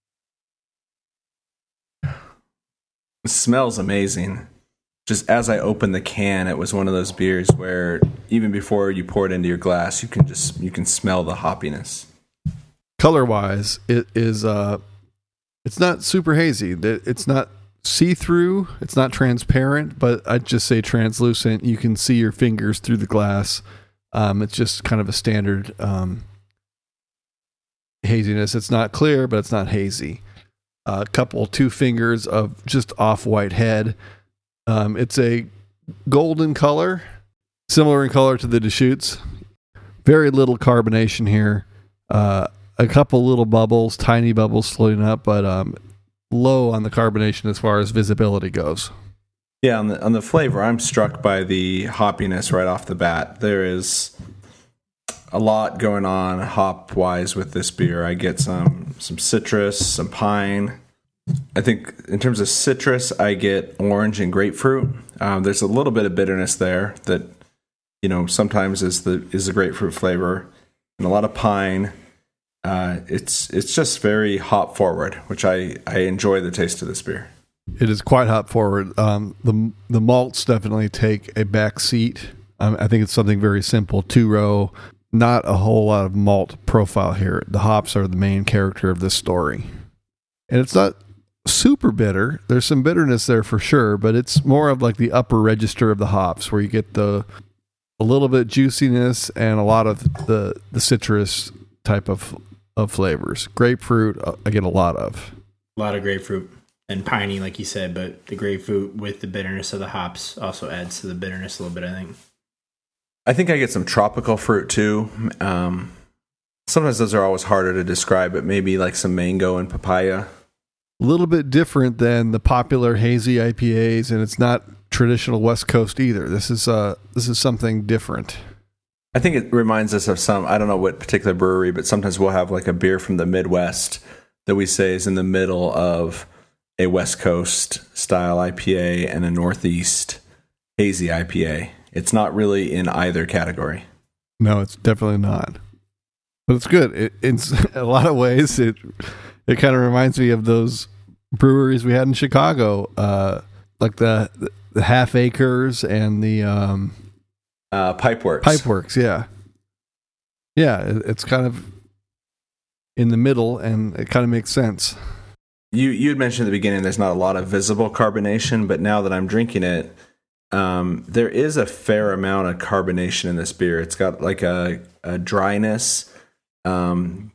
It smells amazing. Just as I opened the can, it was one of those beers where even before you pour it into your glass, you can just you can smell the hoppiness. Color wise, it is uh, it's not super hazy. It's not see-through. It's not transparent, but I'd just say translucent. You can see your fingers through the glass. Um, it's just kind of a standard um, haziness. It's not clear, but it's not hazy. A uh, couple, two fingers of just off-white head. Um, it's a golden color, similar in color to the Deschutes. Very little carbonation here. Uh, a couple little bubbles, tiny bubbles floating up, but um, low on the carbonation as far as visibility goes. Yeah, on the on the flavor, I'm struck by the hoppiness right off the bat. There is a lot going on hop wise with this beer. I get some some citrus, some pine. I think in terms of citrus, I get orange and grapefruit. Um, there's a little bit of bitterness there that, you know, sometimes is the is the grapefruit flavor, and a lot of pine. Uh, it's it's just very hop forward, which I, I enjoy the taste of this beer. It is quite hop forward. Um, the the malts definitely take a back seat. Um, I think it's something very simple, two row, not a whole lot of malt profile here. The hops are the main character of this story, and it's not super bitter. There's some bitterness there for sure, but it's more of like the upper register of the hops, where you get the a little bit juiciness and a lot of the the citrus type of of flavors. Grapefruit, I get a lot of. A lot of grapefruit. And piney, like you said, but the grapefruit with the bitterness of the hops also adds to the bitterness a little bit, I think. I think I get some tropical fruit too. Um, sometimes those are always harder to describe, but maybe like some mango and papaya. A little bit different than the popular hazy I P As, and it's not traditional West Coast either. This is uh this is something different. I think it reminds us of some, I don't know what particular brewery, but sometimes we'll have like a beer from the Midwest that we say is in the middle of a West Coast style I P A and a Northeast hazy I P A. It's not really in either category. No, it's definitely not. But it's good. It, it's in a lot of ways. It it kind of reminds me of those breweries we had in Chicago, uh, like the the Half Acres and the um, uh, Pipeworks. Pipeworks, yeah, yeah. It, it's kind of in the middle, and it kind of makes sense. You you had mentioned at the beginning there's not a lot of visible carbonation, but now that I'm drinking it, um, there is a fair amount of carbonation in this beer. It's got like a, a dryness um,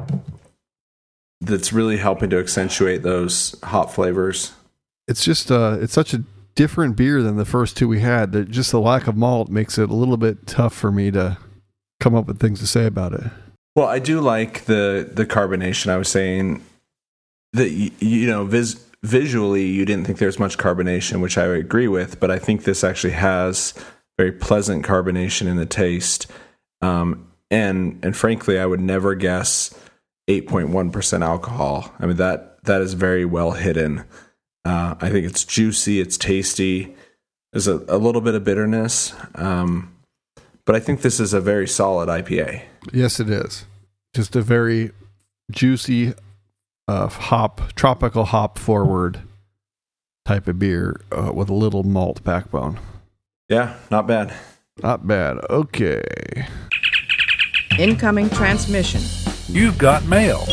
that's really helping to accentuate those hop flavors. It's just uh, it's such a different beer than the first two we had. That just the lack of malt makes it a little bit tough for me to come up with things to say about it. Well, I do like the the carbonation. I was saying that, you know, vis- visually you didn't think there's much carbonation, which I would agree with, but I think this actually has very pleasant carbonation in the taste. Um, and and frankly, I would never guess eight point one percent alcohol. I mean, that that is very well hidden. Uh, I think it's juicy, it's tasty. There's a, a little bit of bitterness, um, but I think this is a very solid I P A. Yes, it is. Just a very juicy, uh, hop, tropical hop forward type of beer uh, with a little malt backbone. Yeah, not bad. Not bad. Okay. Incoming transmission. You've got mail.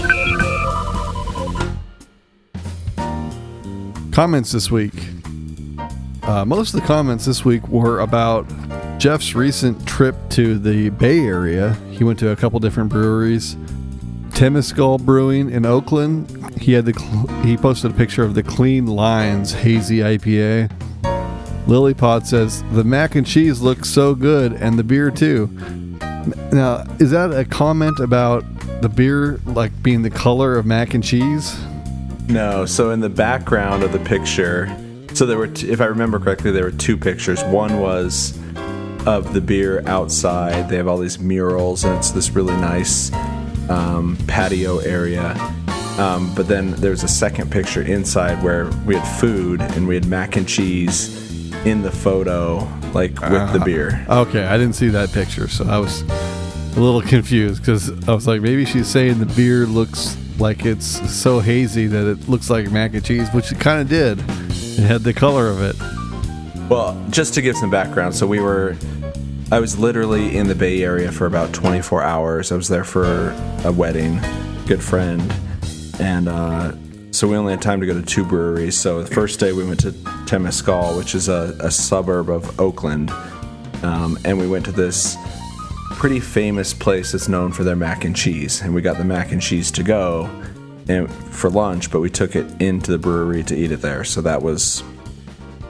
Comments this week. Uh, most of the comments this week were about Jeff's recent trip to the Bay Area. He went to a couple different breweries. Temescal Brewing in Oakland. He had the cl- he posted a picture of the Clean Lines Hazy I P A. Lilypod says the mac and cheese looks so good, and the beer too. Now, is that a comment about the beer like being the color of mac and cheese? No. So in the background of the picture, so there were, t- if I remember correctly, there were two pictures. One was of the beer outside. They have all these murals, and it's this really nice um, patio area. Um, but then there's a second picture inside where we had food and we had mac and cheese in the photo, like with uh, the beer. Okay, I didn't see that picture, so I was a little confused because I was like, maybe she's saying the beer looks like it's so hazy that it looks like mac and cheese, which it kind of did. It had the color of it. Well, just to give some background, so we were, I was literally in the Bay Area for about twenty-four hours. I was there for a wedding, good friend, and uh, so we only had time to go to two breweries. So the first day we went to Temescal, which is a, a suburb of Oakland, um, and we went to this pretty famous place that's known for their mac and cheese, and we got the mac and cheese to go and for lunch, but we took it into the brewery to eat it there. So that was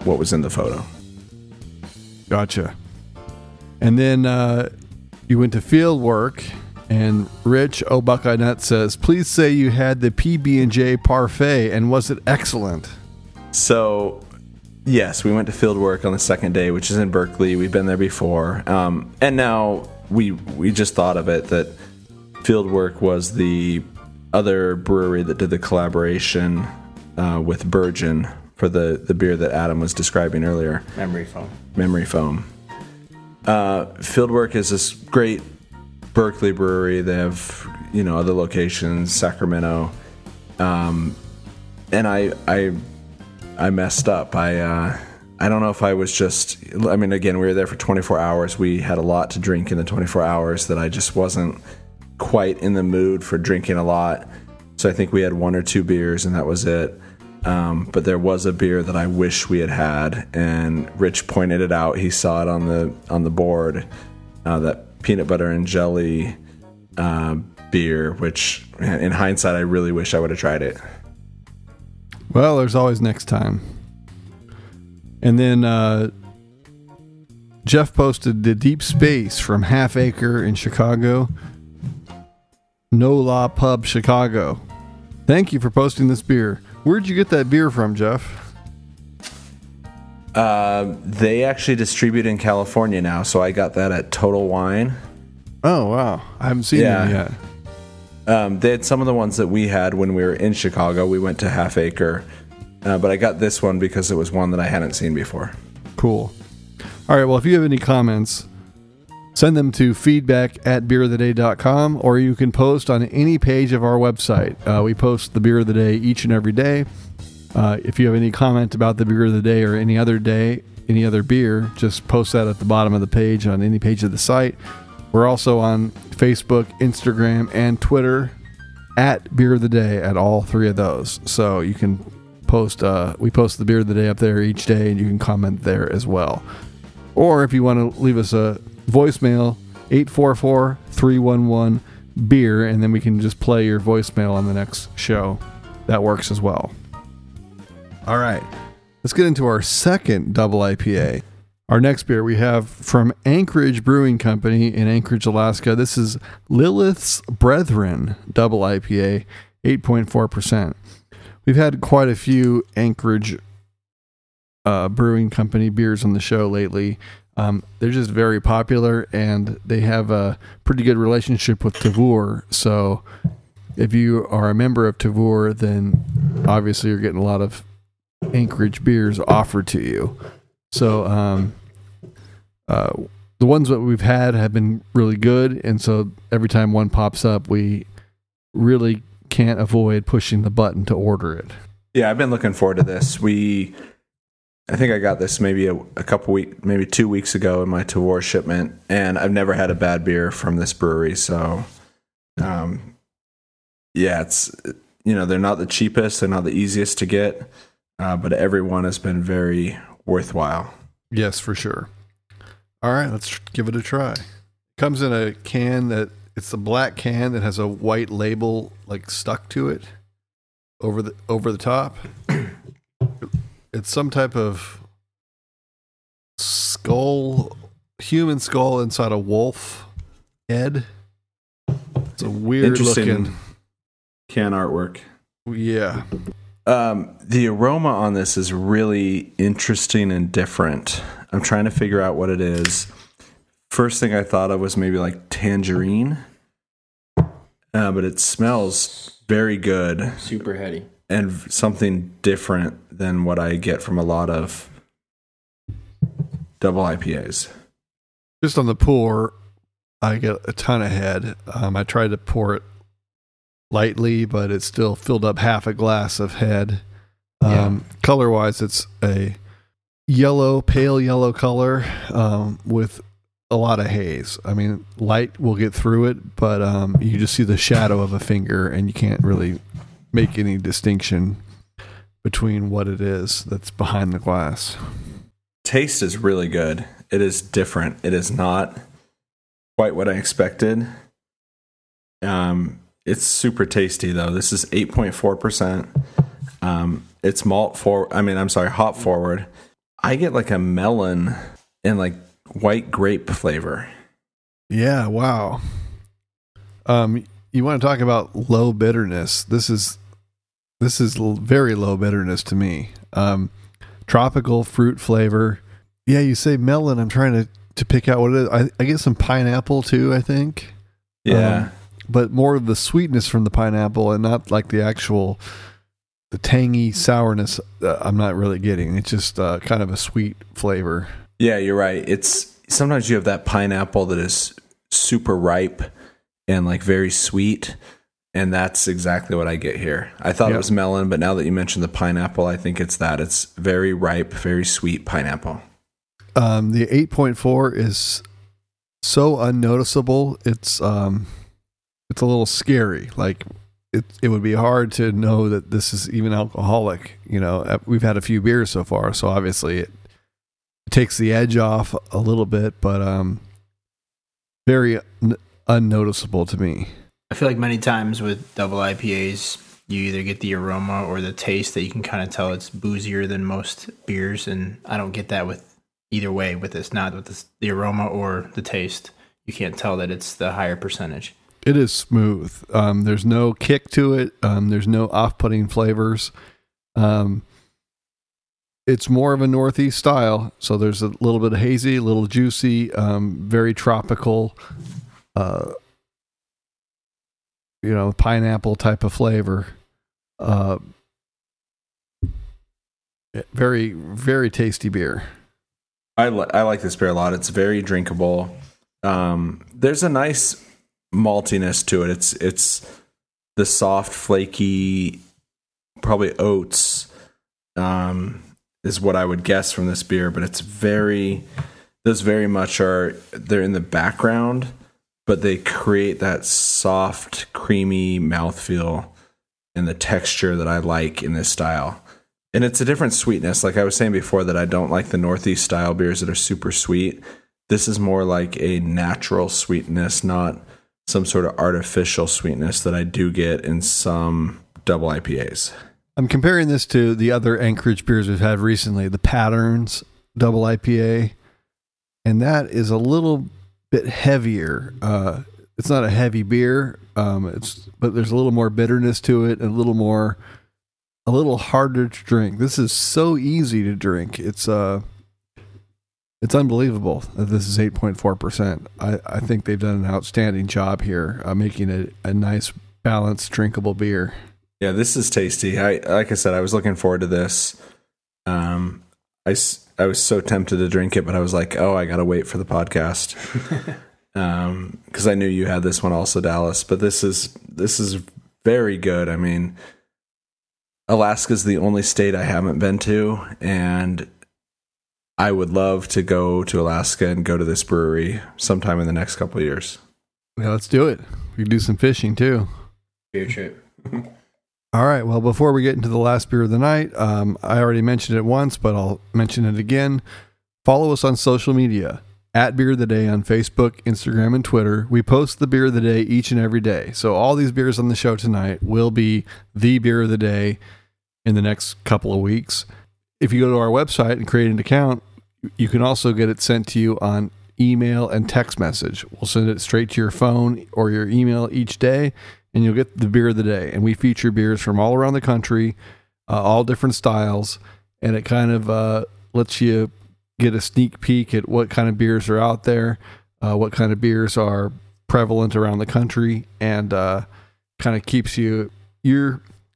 what was in the photo. Gotcha. And then uh, you went to field work, and Rich O Buckeye Nut says, please say you had the P B and J parfait, and was it excellent? So, yes, we went to field work on the second day, which is in Berkeley. We've been there before. Um, and now we we just thought of it that field work was the other brewery that did the collaboration uh, with Virgin for the, the beer that Adam was describing earlier. Memory foam. Memory foam. Uh, Fieldwork is this great Berkeley brewery. They have, you know, other locations, Sacramento. Um, and I, I, I messed up. I, uh, I don't know if I was just, I mean, again, we were there for twenty-four hours. We had a lot to drink in the twenty-four hours that I just wasn't quite in the mood for drinking a lot. So I think we had one or two beers and that was it. Um, but there was a beer that I wish we had had, and Rich pointed it out. He saw it on the on the board, uh, that peanut butter and jelly uh, beer, which in hindsight, I really wish I would have tried it. Well, there's always next time. And then uh, Jeff posted the Deep Space from Half Acre in Chicago. No Law Pub, Chicago. Thank you for posting this beer. Where'd you get that beer from, Jeff? Uh, they actually distribute in California now, so I got that at Total Wine. Oh, wow. I haven't seen Yeah. them yet. Um, they had some of the ones that we had when we were in Chicago. We went to Half Acre, uh, but I got this one because it was one that I hadn't seen before. Cool. All right, well, if you have any comments, send them to feedback at beer of the day dot com, or you can post on any page of our website. Uh, we post the beer of the day each and every day. Uh, if you have any comment about the beer of the day or any other day, any other beer, just post that at the bottom of the page on any page of the site. We're also on Facebook, Instagram, and Twitter at Beer of the Day at all three of those. So you can post, uh, we post the Beer of the Day up there each day, and you can comment there as well. Or if you want to leave us a voicemail, eight four four, three one one, beer, and then we can just play your voicemail on the next show. That works as well. All right, let's get into our second double I P A. Our next beer we have from Anchorage Brewing Company in Anchorage, Alaska. This is Lilith's Brethren double I P A, eight point four percent. We've had quite a few Anchorage uh, Brewing Company beers on the show lately. Um, they're just very popular, and they have a pretty good relationship with Tavour. So if you are a member of Tavour, then obviously you're getting a lot of Anchorage beers offered to you. So um, uh, the ones that we've had have been really good, and so every time one pops up, we really can't avoid pushing the button to order it. Yeah, I've been looking forward to this. We... I think I got this maybe a, a couple week, maybe two weeks ago in my Tavour shipment, and I've never had a bad beer from this brewery. So, um, yeah, it's, you know, they're not the cheapest, they're not the easiest to get, uh, but every one has been very worthwhile. Yes, for sure. All right, let's give it a try. It comes in a can that it's a black can that has a white label like stuck to it over the over the top. It's some type of skull, human skull inside a wolf head. It's a weird Interesting looking can artwork. Yeah. Um, the aroma on this is really interesting and different. I'm trying to figure out what it is. First thing I thought of was maybe like tangerine, uh, but it smells very good. Super heady. And something different than what I get from a lot of double I P As. Just on the pour, I get a ton of head. Um, I tried to pour it lightly, but it still filled up half a glass of head. Um, yeah. Color-wise, it's a yellow, pale yellow color um, with a lot of haze. I mean, light will get through it, but um, you just see the shadow of a finger, and you can't really make any distinction between what it is that's behind the glass. Taste is really good. It is different. It is not quite what I expected. Um, it's super tasty though. This is eight point four percent. Um, it's malt for, I mean, I'm sorry, hop forward. I get like a melon and like white grape flavor. Yeah, wow. Um, you want to talk about low bitterness? This is this is l- very low bitterness to me. Um, tropical fruit flavor. Yeah, you say melon. I'm trying to, to pick out what it is. I, I get some pineapple too, I think. Yeah. Um, but more of the sweetness from the pineapple and not like the actual, the tangy sourness uh, I'm not really getting. It's just uh, kind of a sweet flavor. Yeah, you're right. It's sometimes you have that pineapple that is super ripe and like very sweet. And that's exactly what I get here. I thought Yeah. it was melon, but now that you mentioned the pineapple, I think it's that. It's very ripe, very sweet pineapple. Um, the eight point four is so unnoticeable. It's um, it's a little scary. Like it, it would be hard to know that this is even alcoholic. You know, we've had a few beers so far, so obviously it, it takes the edge off a little bit, but um, very un- unnoticeable to me. I feel like many times with double I P As, you either get the aroma or the taste that you can kind of tell it's boozier than most beers, and I don't get that with either way with this. Not with this, the aroma or the taste. You can't tell that it's the higher percentage. It is smooth. Um, there's no kick to it. Um, there's no off-putting flavors. Um, it's more of a Northeast style, so there's a little bit of hazy, a little juicy, um, very tropical. Uh, you know, pineapple type of flavor. Uh, very, very tasty beer. I, li- I like this beer a lot. It's very drinkable. Um, there's a nice maltiness to it. It's it's the soft, flaky, probably oats um, is what I would guess from this beer. But it's very, those very much are, they're in the background, but they create that soft, creamy mouthfeel and the texture that I like in this style. And it's a different sweetness. Like I was saying before that I don't like the Northeast style beers that are super sweet. This is more like a natural sweetness, not some sort of artificial sweetness that I do get in some double I P As. I'm comparing this to the other Anchorage beers we've had recently, the Patterns double I P A. And that is a little bit heavier. Uh, it's not a heavy beer, um, it's but there's a little more bitterness to it, and a little more, a little harder to drink. This is so easy to drink. It's uh, it's unbelievable that this is eight point four percent. I, I think they've done an outstanding job here, uh, making it a nice, balanced, drinkable beer. Yeah, this is tasty. I like I said, I was looking forward to this. Um, I, I was so tempted to drink it, but I was like, oh, I got to wait for the podcast. Um, because I knew you had this one also, Dallas. But this is this is very good. I mean, Alaska's the only state I haven't been to, and I would love to go to Alaska and go to this brewery sometime in the next couple of years. Yeah, let's do it. We can do some fishing too. Beer trip. All right. Well, before we get into the last beer of the night, um, I already mentioned it once, but I'll mention it again. Follow us on social media at Beer of the Day on Facebook, Instagram, and Twitter. We post the beer of the day each and every day. So all these beers on the show tonight will be the beer of the day in the next couple of weeks. If you go to our website and create an account, you can also get it sent to you on email and text message. We'll send it straight to your phone or your email each day, and you'll get the beer of the day. And we feature beers from all around the country, uh, all different styles, and it kind of uh, lets you get a sneak peek at what kind of beers are out there, uh, what kind of beers are prevalent around the country, and uh, kind of keeps you your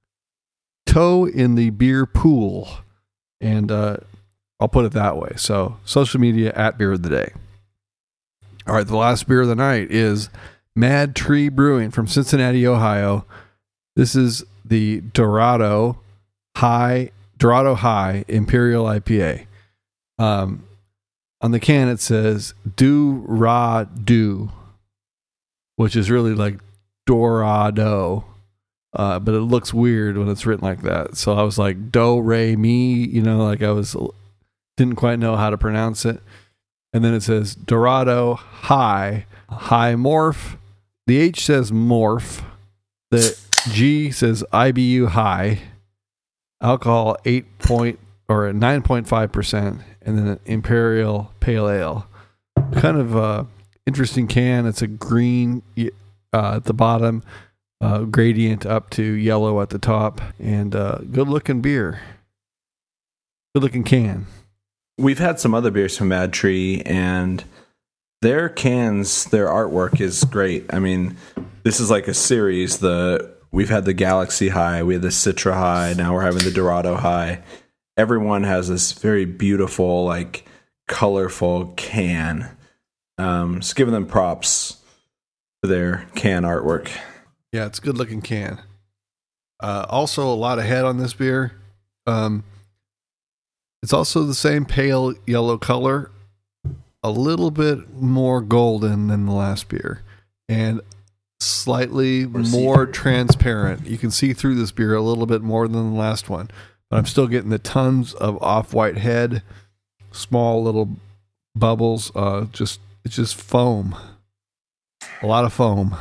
toe in the beer pool. And uh, I'll put it that way. So social media at Beer of the Day. All right, the last beer of the night is Mad Tree Brewing from Cincinnati, Ohio. This is the Dorado High Dorado High Imperial I P A. Um, on the can it says Do Ra Do, which is really like Dorado, uh, but it looks weird when it's written like that. So I was like Do Re Mi, you know, like I was didn't quite know how to pronounce it. And then it says Dorado High High Morph. The H says Morph. The G says I B U High. Alcohol eight point or nine point five percent, and then an Imperial Pale Ale. Kind of uh, interesting can. It's a green uh, at the bottom, uh, gradient up to yellow at the top, and uh, good looking beer. Good looking can. We've had some other beers from Mad Tree, and their cans, their artwork is great. I mean, this is like a series. The we've had the Galaxy High, we had the Citra High, now we're having the Dorado High. Everyone has this very beautiful, like colorful can. Um, just giving them props for their can artwork. Yeah, it's a good looking can. Uh, also, a lot of head on this beer. Um, it's also the same pale yellow color, a little bit more golden than the last beer, and slightly more transparent. You can see through this beer a little bit more than the last one, but I'm still getting the tons of off-white head, small little bubbles. Uh, just it's just foam, a lot of foam.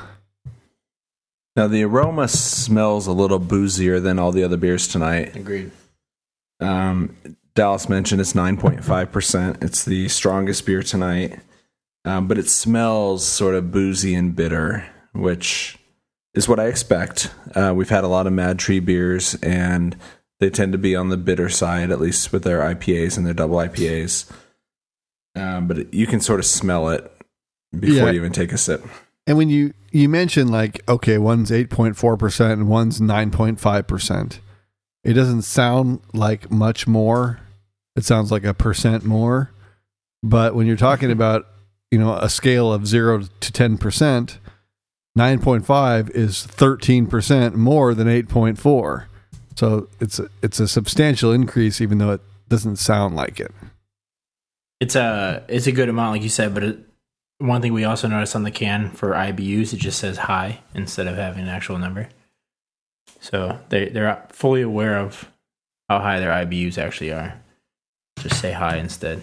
Now the aroma smells a little boozier than all the other beers tonight. Agreed. Um, Dallas mentioned it's nine point five percent. It's the strongest beer tonight, um, but it smells sort of boozy and bitter, which is what I expect. Uh, we've had a lot of Mad Tree beers, and they tend to be on the bitter side, at least with their I P As and their double I P As. Um, but it, you can sort of smell it before Yeah. you even take a sip. And when you, you mention like, okay, one's eight point four percent and one's nine point five percent, it doesn't sound like much more. It sounds like a percent more. But when you're talking about, you know, a scale of zero to ten percent, nine point five is thirteen percent more than eight point four. So it's a, it's a substantial increase, even though it doesn't sound like it. It's a it's a good amount, like you said, but it, one thing we also noticed on the can for I B Us, it just says high instead of having an actual number. So they they're fully aware of how high their I B Us actually are. Just say high instead.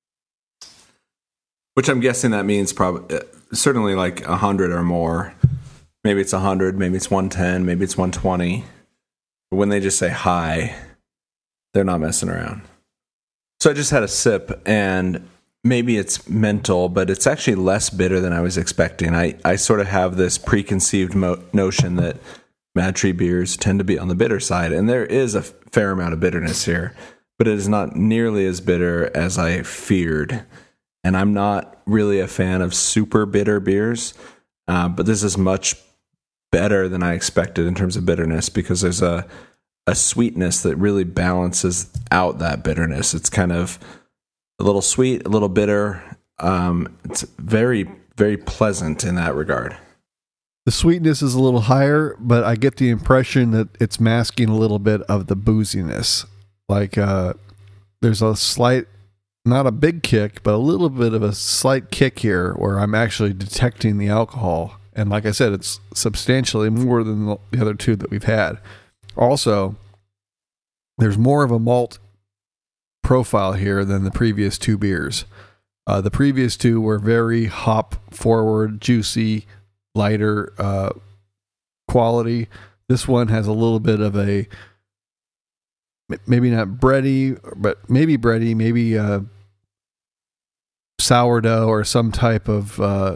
Which I'm guessing that means probably certainly like a hundred or more. Maybe it's a hundred, maybe it's one ten, maybe it's one twenty. But when they just say high, they're not messing around. So I just had a sip, and maybe it's mental, but it's actually less bitter than I was expecting. I, I sort of have this preconceived mo- notion that Mad Tree beers tend to be on the bitter side, and there is a fair amount of bitterness here, but it is not nearly as bitter as I feared. And I'm not really a fan of super bitter beers, uh, but this is much better than I expected in terms of bitterness, because there's a a sweetness that really balances out that bitterness. It's kind of a little sweet, a little bitter. Um, it's very, very pleasant in that regard. The sweetness is a little higher, but I get the impression that it's masking a little bit of the booziness. Like uh, there's a slight, not a big kick, but a little bit of a slight kick here where I'm actually detecting the alcohol. And like I said, it's substantially more than the other two that we've had. Also, there's more of a malt profile here than the previous two beers. Uh, the previous two were very hop forward, juicy, lighter uh, quality. This one has a little bit of a, maybe not bready, but maybe bready, maybe uh, sourdough or some type of uh,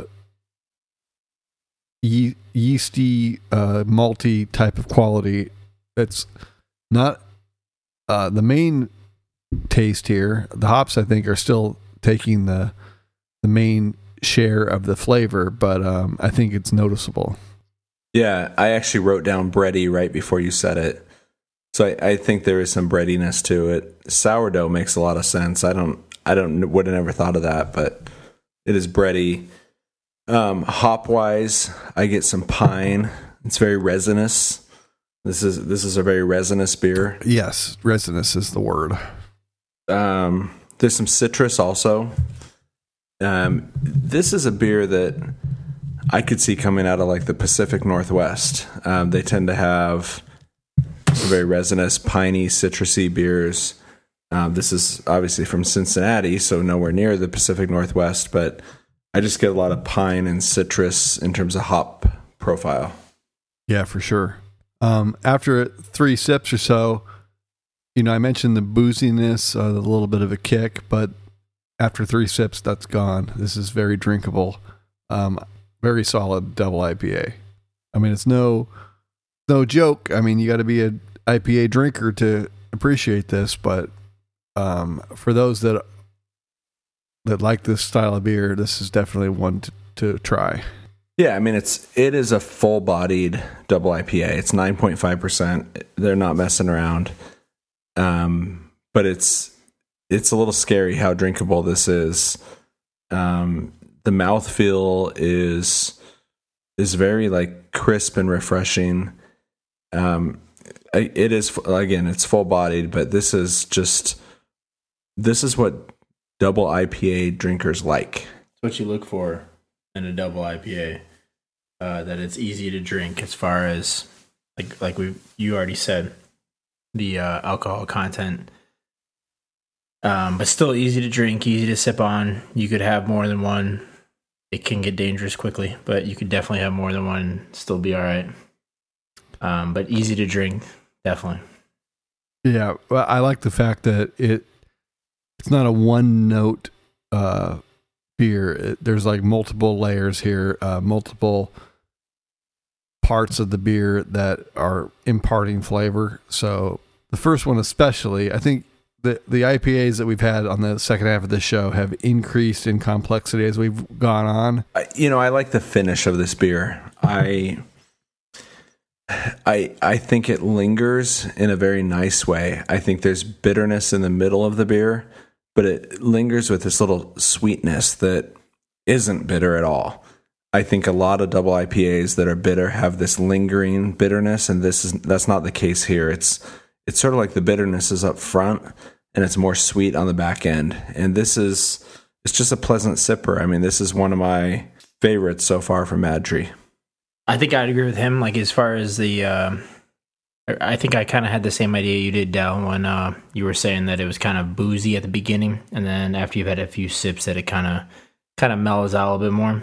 ye- yeasty, uh, malty type of quality. It's not uh, the main taste here. The hops, I think, are still taking the the main share of the flavor, but um, I think it's noticeable. Yeah, I actually wrote down bready right before you said it. So I, I think there is some breadiness to it. Sourdough makes a lot of sense. I don't, I don't, would have never thought of that, but it is bready. Um, hop wise, I get some pine. It's very resinous. This is this is a very resinous beer. Yes, resinous is the word. Um, there's some citrus also. Um, this is a beer that I could see coming out of like the Pacific Northwest. Um, they tend to have some very resinous, piney, citrusy beers. Um, this is obviously from Cincinnati, so nowhere near the Pacific Northwest, but I just get a lot of pine and citrus in terms of hop profile. Yeah, for sure. Um, after three sips or so, you know, I mentioned the booziness, uh, the little bit of a kick, but after three sips, that's gone. This is very drinkable. Um, very solid double I P A. I mean, it's no no joke. I mean, you got to be an I P A drinker to appreciate this, but um, for those that that like this style of beer, this is definitely one to, to try. Yeah, I mean, it's it is a full-bodied double I P A. It's nine point five percent. They're not messing around. Um, but it's it's a little scary how drinkable this is. Um, the mouthfeel is is very like crisp and refreshing. Um, it is, again, it's full-bodied, but this is just this is what double I P A drinkers like. It's what you look for in a double I P A. Uh, that it's easy to drink, as far as like like we you already said, the uh, alcohol content, um, but still easy to drink, easy to sip on. You could have more than one. It can get dangerous quickly, but you could definitely have more than one and still be all right. Um, but easy to drink, definitely. Yeah, well, I like the fact that it it's not a one note uh, beer. It, there's like multiple layers here, uh, multiple parts of the beer that are imparting flavor. So the first one especially, I think the the I P As that we've had on the second half of the show have increased in complexity as we've gone on. I, you know, I like the finish of this beer. I I I think it lingers in a very nice way. I think there's bitterness in the middle of the beer, but it lingers with this little sweetness that isn't bitter at all. I think a lot of double I P As that are bitter have this lingering bitterness, and this is that's not the case here. It's it's sort of like the bitterness is up front, and it's more sweet on the back end. And this is it's just a pleasant sipper. I mean, this is one of my favorites so far from Mad Tree. I think I'd agree with him. Like, as far as the, uh, I think I kind of had the same idea you did, Dal, when uh, you were saying that it was kind of boozy at the beginning, and then after you've had a few sips, that it kind of kind of mellows out a little bit more.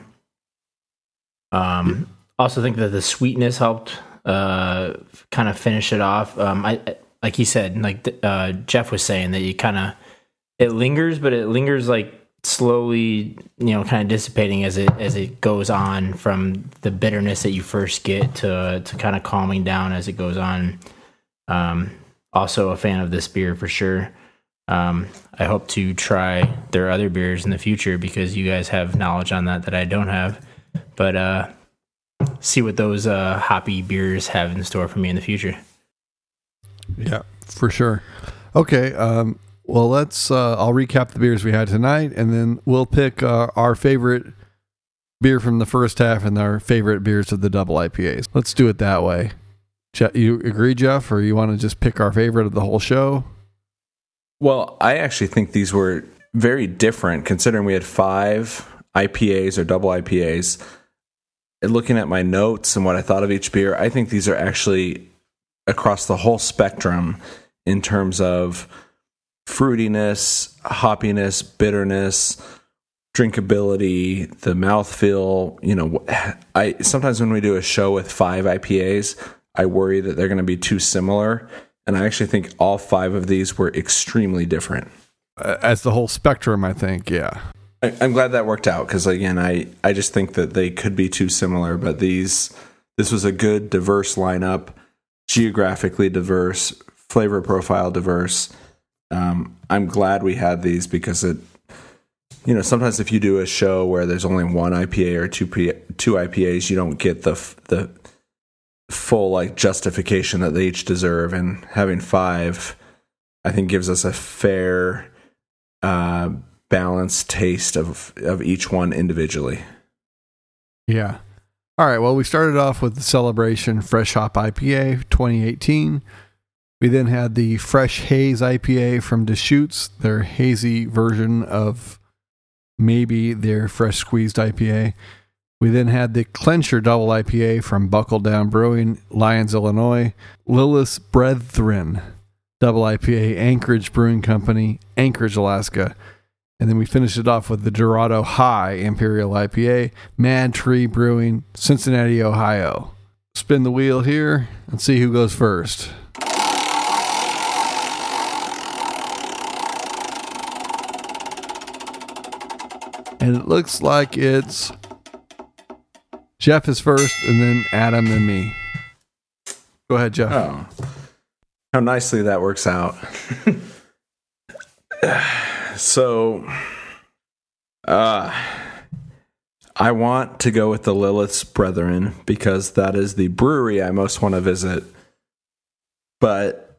Um, also think that the sweetness helped uh, kind of finish it off. Um, I like he said, like uh, Jeff was saying, that you kind of it lingers, but it lingers like slowly, you know, kind of dissipating as it as it goes on, from the bitterness that you first get to to kind of calming down as it goes on. Um, also a fan of this beer for sure. Um, I hope to try their other beers in the future, because you guys have knowledge on that that I don't have. But uh, see what those uh, hoppy beers have in store for me in the future. Yeah, for sure. Okay, um, well, let's. Uh, I'll recap the beers we had tonight, and then we'll pick uh, our favorite beer from the first half and our favorite beers of the double I P As. Let's do it that way. Je- you agree, Jeff, or you want to just pick our favorite of the whole show? Well, I actually think these were very different, considering we had five I P As or double I P As. And looking at my notes and what I thought of each beer, I think these are actually across the whole spectrum in terms of fruitiness, hoppiness, bitterness, drinkability, the mouthfeel. You know, I sometimes when we do a show with five I P As, I worry that they're going to be too similar. And I actually think all five of these were extremely different. Uh, as the whole spectrum, I think, yeah. I, I'm glad that worked out, because again, I, I just think that they could be too similar. But these, this was a good, diverse lineup, geographically diverse, flavor profile diverse. Um, I'm glad we had these, because it, you know, sometimes if you do a show where there's only one I P A or two P, two I P As, you don't get the the full like justification that they each deserve. And having five, I think, gives us a fair, uh, balanced taste of of each one individually. Yeah. All right. Well, we started off with the Celebration Fresh Hop I P A twenty eighteen. We then had the Fresh Haze I P A from Deschutes, their hazy version of maybe their fresh squeezed I P A. We then had the Clencher Double I P A from Buckle Down Brewing, Lyons, Illinois. Lilith's Brethren Double I P A, Anchorage Brewing Company, Anchorage, Alaska. And then we finished it off with the Dorado High Imperial I P A, Mad Tree Brewing, Cincinnati, Ohio. Spin the wheel here and see who goes first. And it looks like it's Jeff is first, and then Adam, then me. Go ahead, Jeff. Oh, how nicely that works out. So, uh, I want to go with the Lilith's Brethren because that is the brewery I most want to visit. But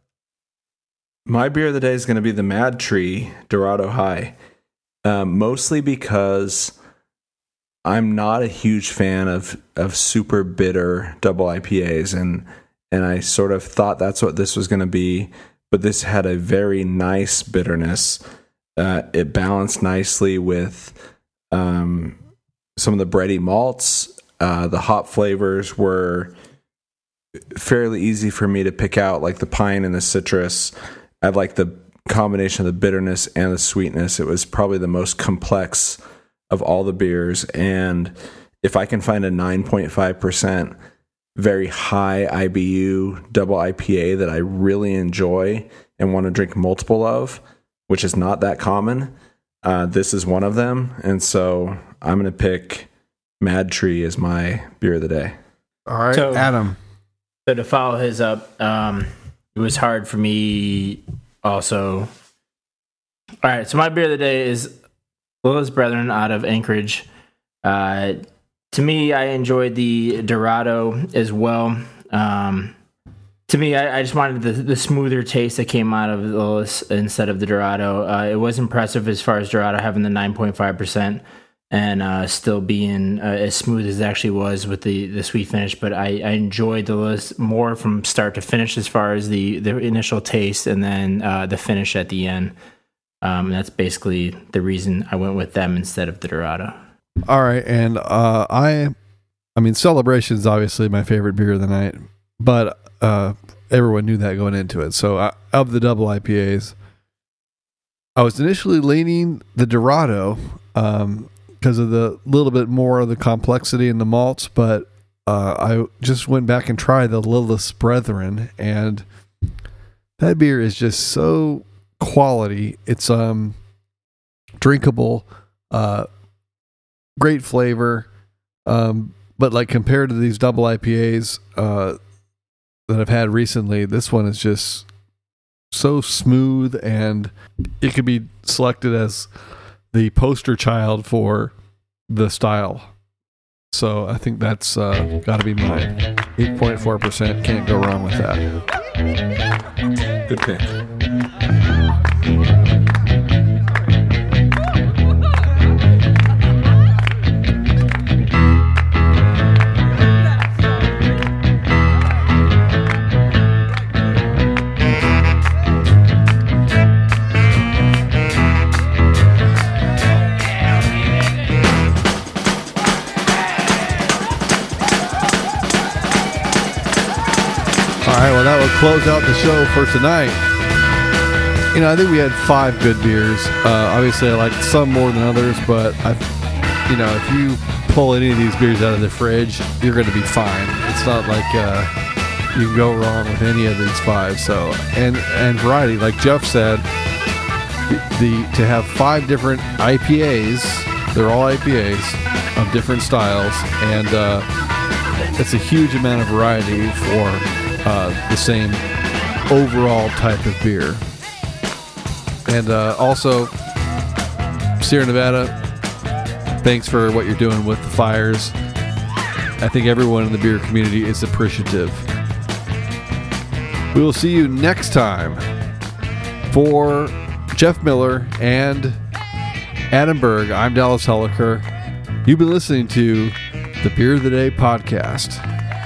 my beer of the day is going to be the Mad Tree Dorado High, um, mostly because I'm not a huge fan of of super bitter double I P As, and and I sort of thought that's what this was going to be, but this had a very nice bitterness. Uh, it balanced nicely with um, some of the bready malts. Uh, the hop flavors were fairly easy for me to pick out, like the pine and the citrus. I like the combination of the bitterness and the sweetness. It was probably the most complex of all the beers. And if I can find a nine point five percent very high I B U double I P A that I really enjoy and want to drink multiple of, which is not that common, uh, this is one of them. And so I'm going to pick Mad Tree as my beer of the day. All right, So- Adam. So to follow his up, um, it was hard for me also. All right, so my beer of the day is Lilith's Brethren out of Anchorage. Uh, to me, I enjoyed the Dorado as well. Um, to me, I, I just wanted the, the smoother taste that came out of Lilith's instead of the Dorado. Uh, it was impressive as far as Dorado having the nine point five percent. And uh, still being uh, as smooth as it actually was with the, the sweet finish. But I, I enjoyed the list more from start to finish as far as the, the initial taste and then uh, the finish at the end. Um, and that's basically the reason I went with them instead of the Dorado. All right, and uh, I, I mean, Celebration is obviously my favorite beer of the night, but uh, everyone knew that going into it. So I, of the double I P As, I was initially leaning the Dorado, um, because of the little bit more of the complexity in the malts, but uh, I just went back and tried the Lilith's Brethren, and that beer is just so quality. It's um drinkable, uh, great flavor, um, but like compared to these double I P As uh, that I've had recently, this one is just so smooth, and it could be selected as the poster child for the style. So I think that's uh, got to be mine. eight point four percent. Can't go wrong with that. Good pick. All right, well, that will close out the show for tonight. You know, I think we had five good beers. Uh, obviously, I liked some more than others, but I, you know, if you pull any of these beers out of the fridge, you're going to be fine. It's not like uh, you can go wrong with any of these five. So, and and variety, like Jeff said, the, the to have five different I P As, they're all I P As of different styles, and uh, it's a huge amount of variety for Uh, the same overall type of beer. And uh, also, Sierra Nevada, thanks for what you're doing with the fires. I think everyone in the beer community is appreciative. We will see you next time. For Jeff Miller and Adam Berg, I'm Dallas Helliker. You've been listening to the Beer of the Day podcast.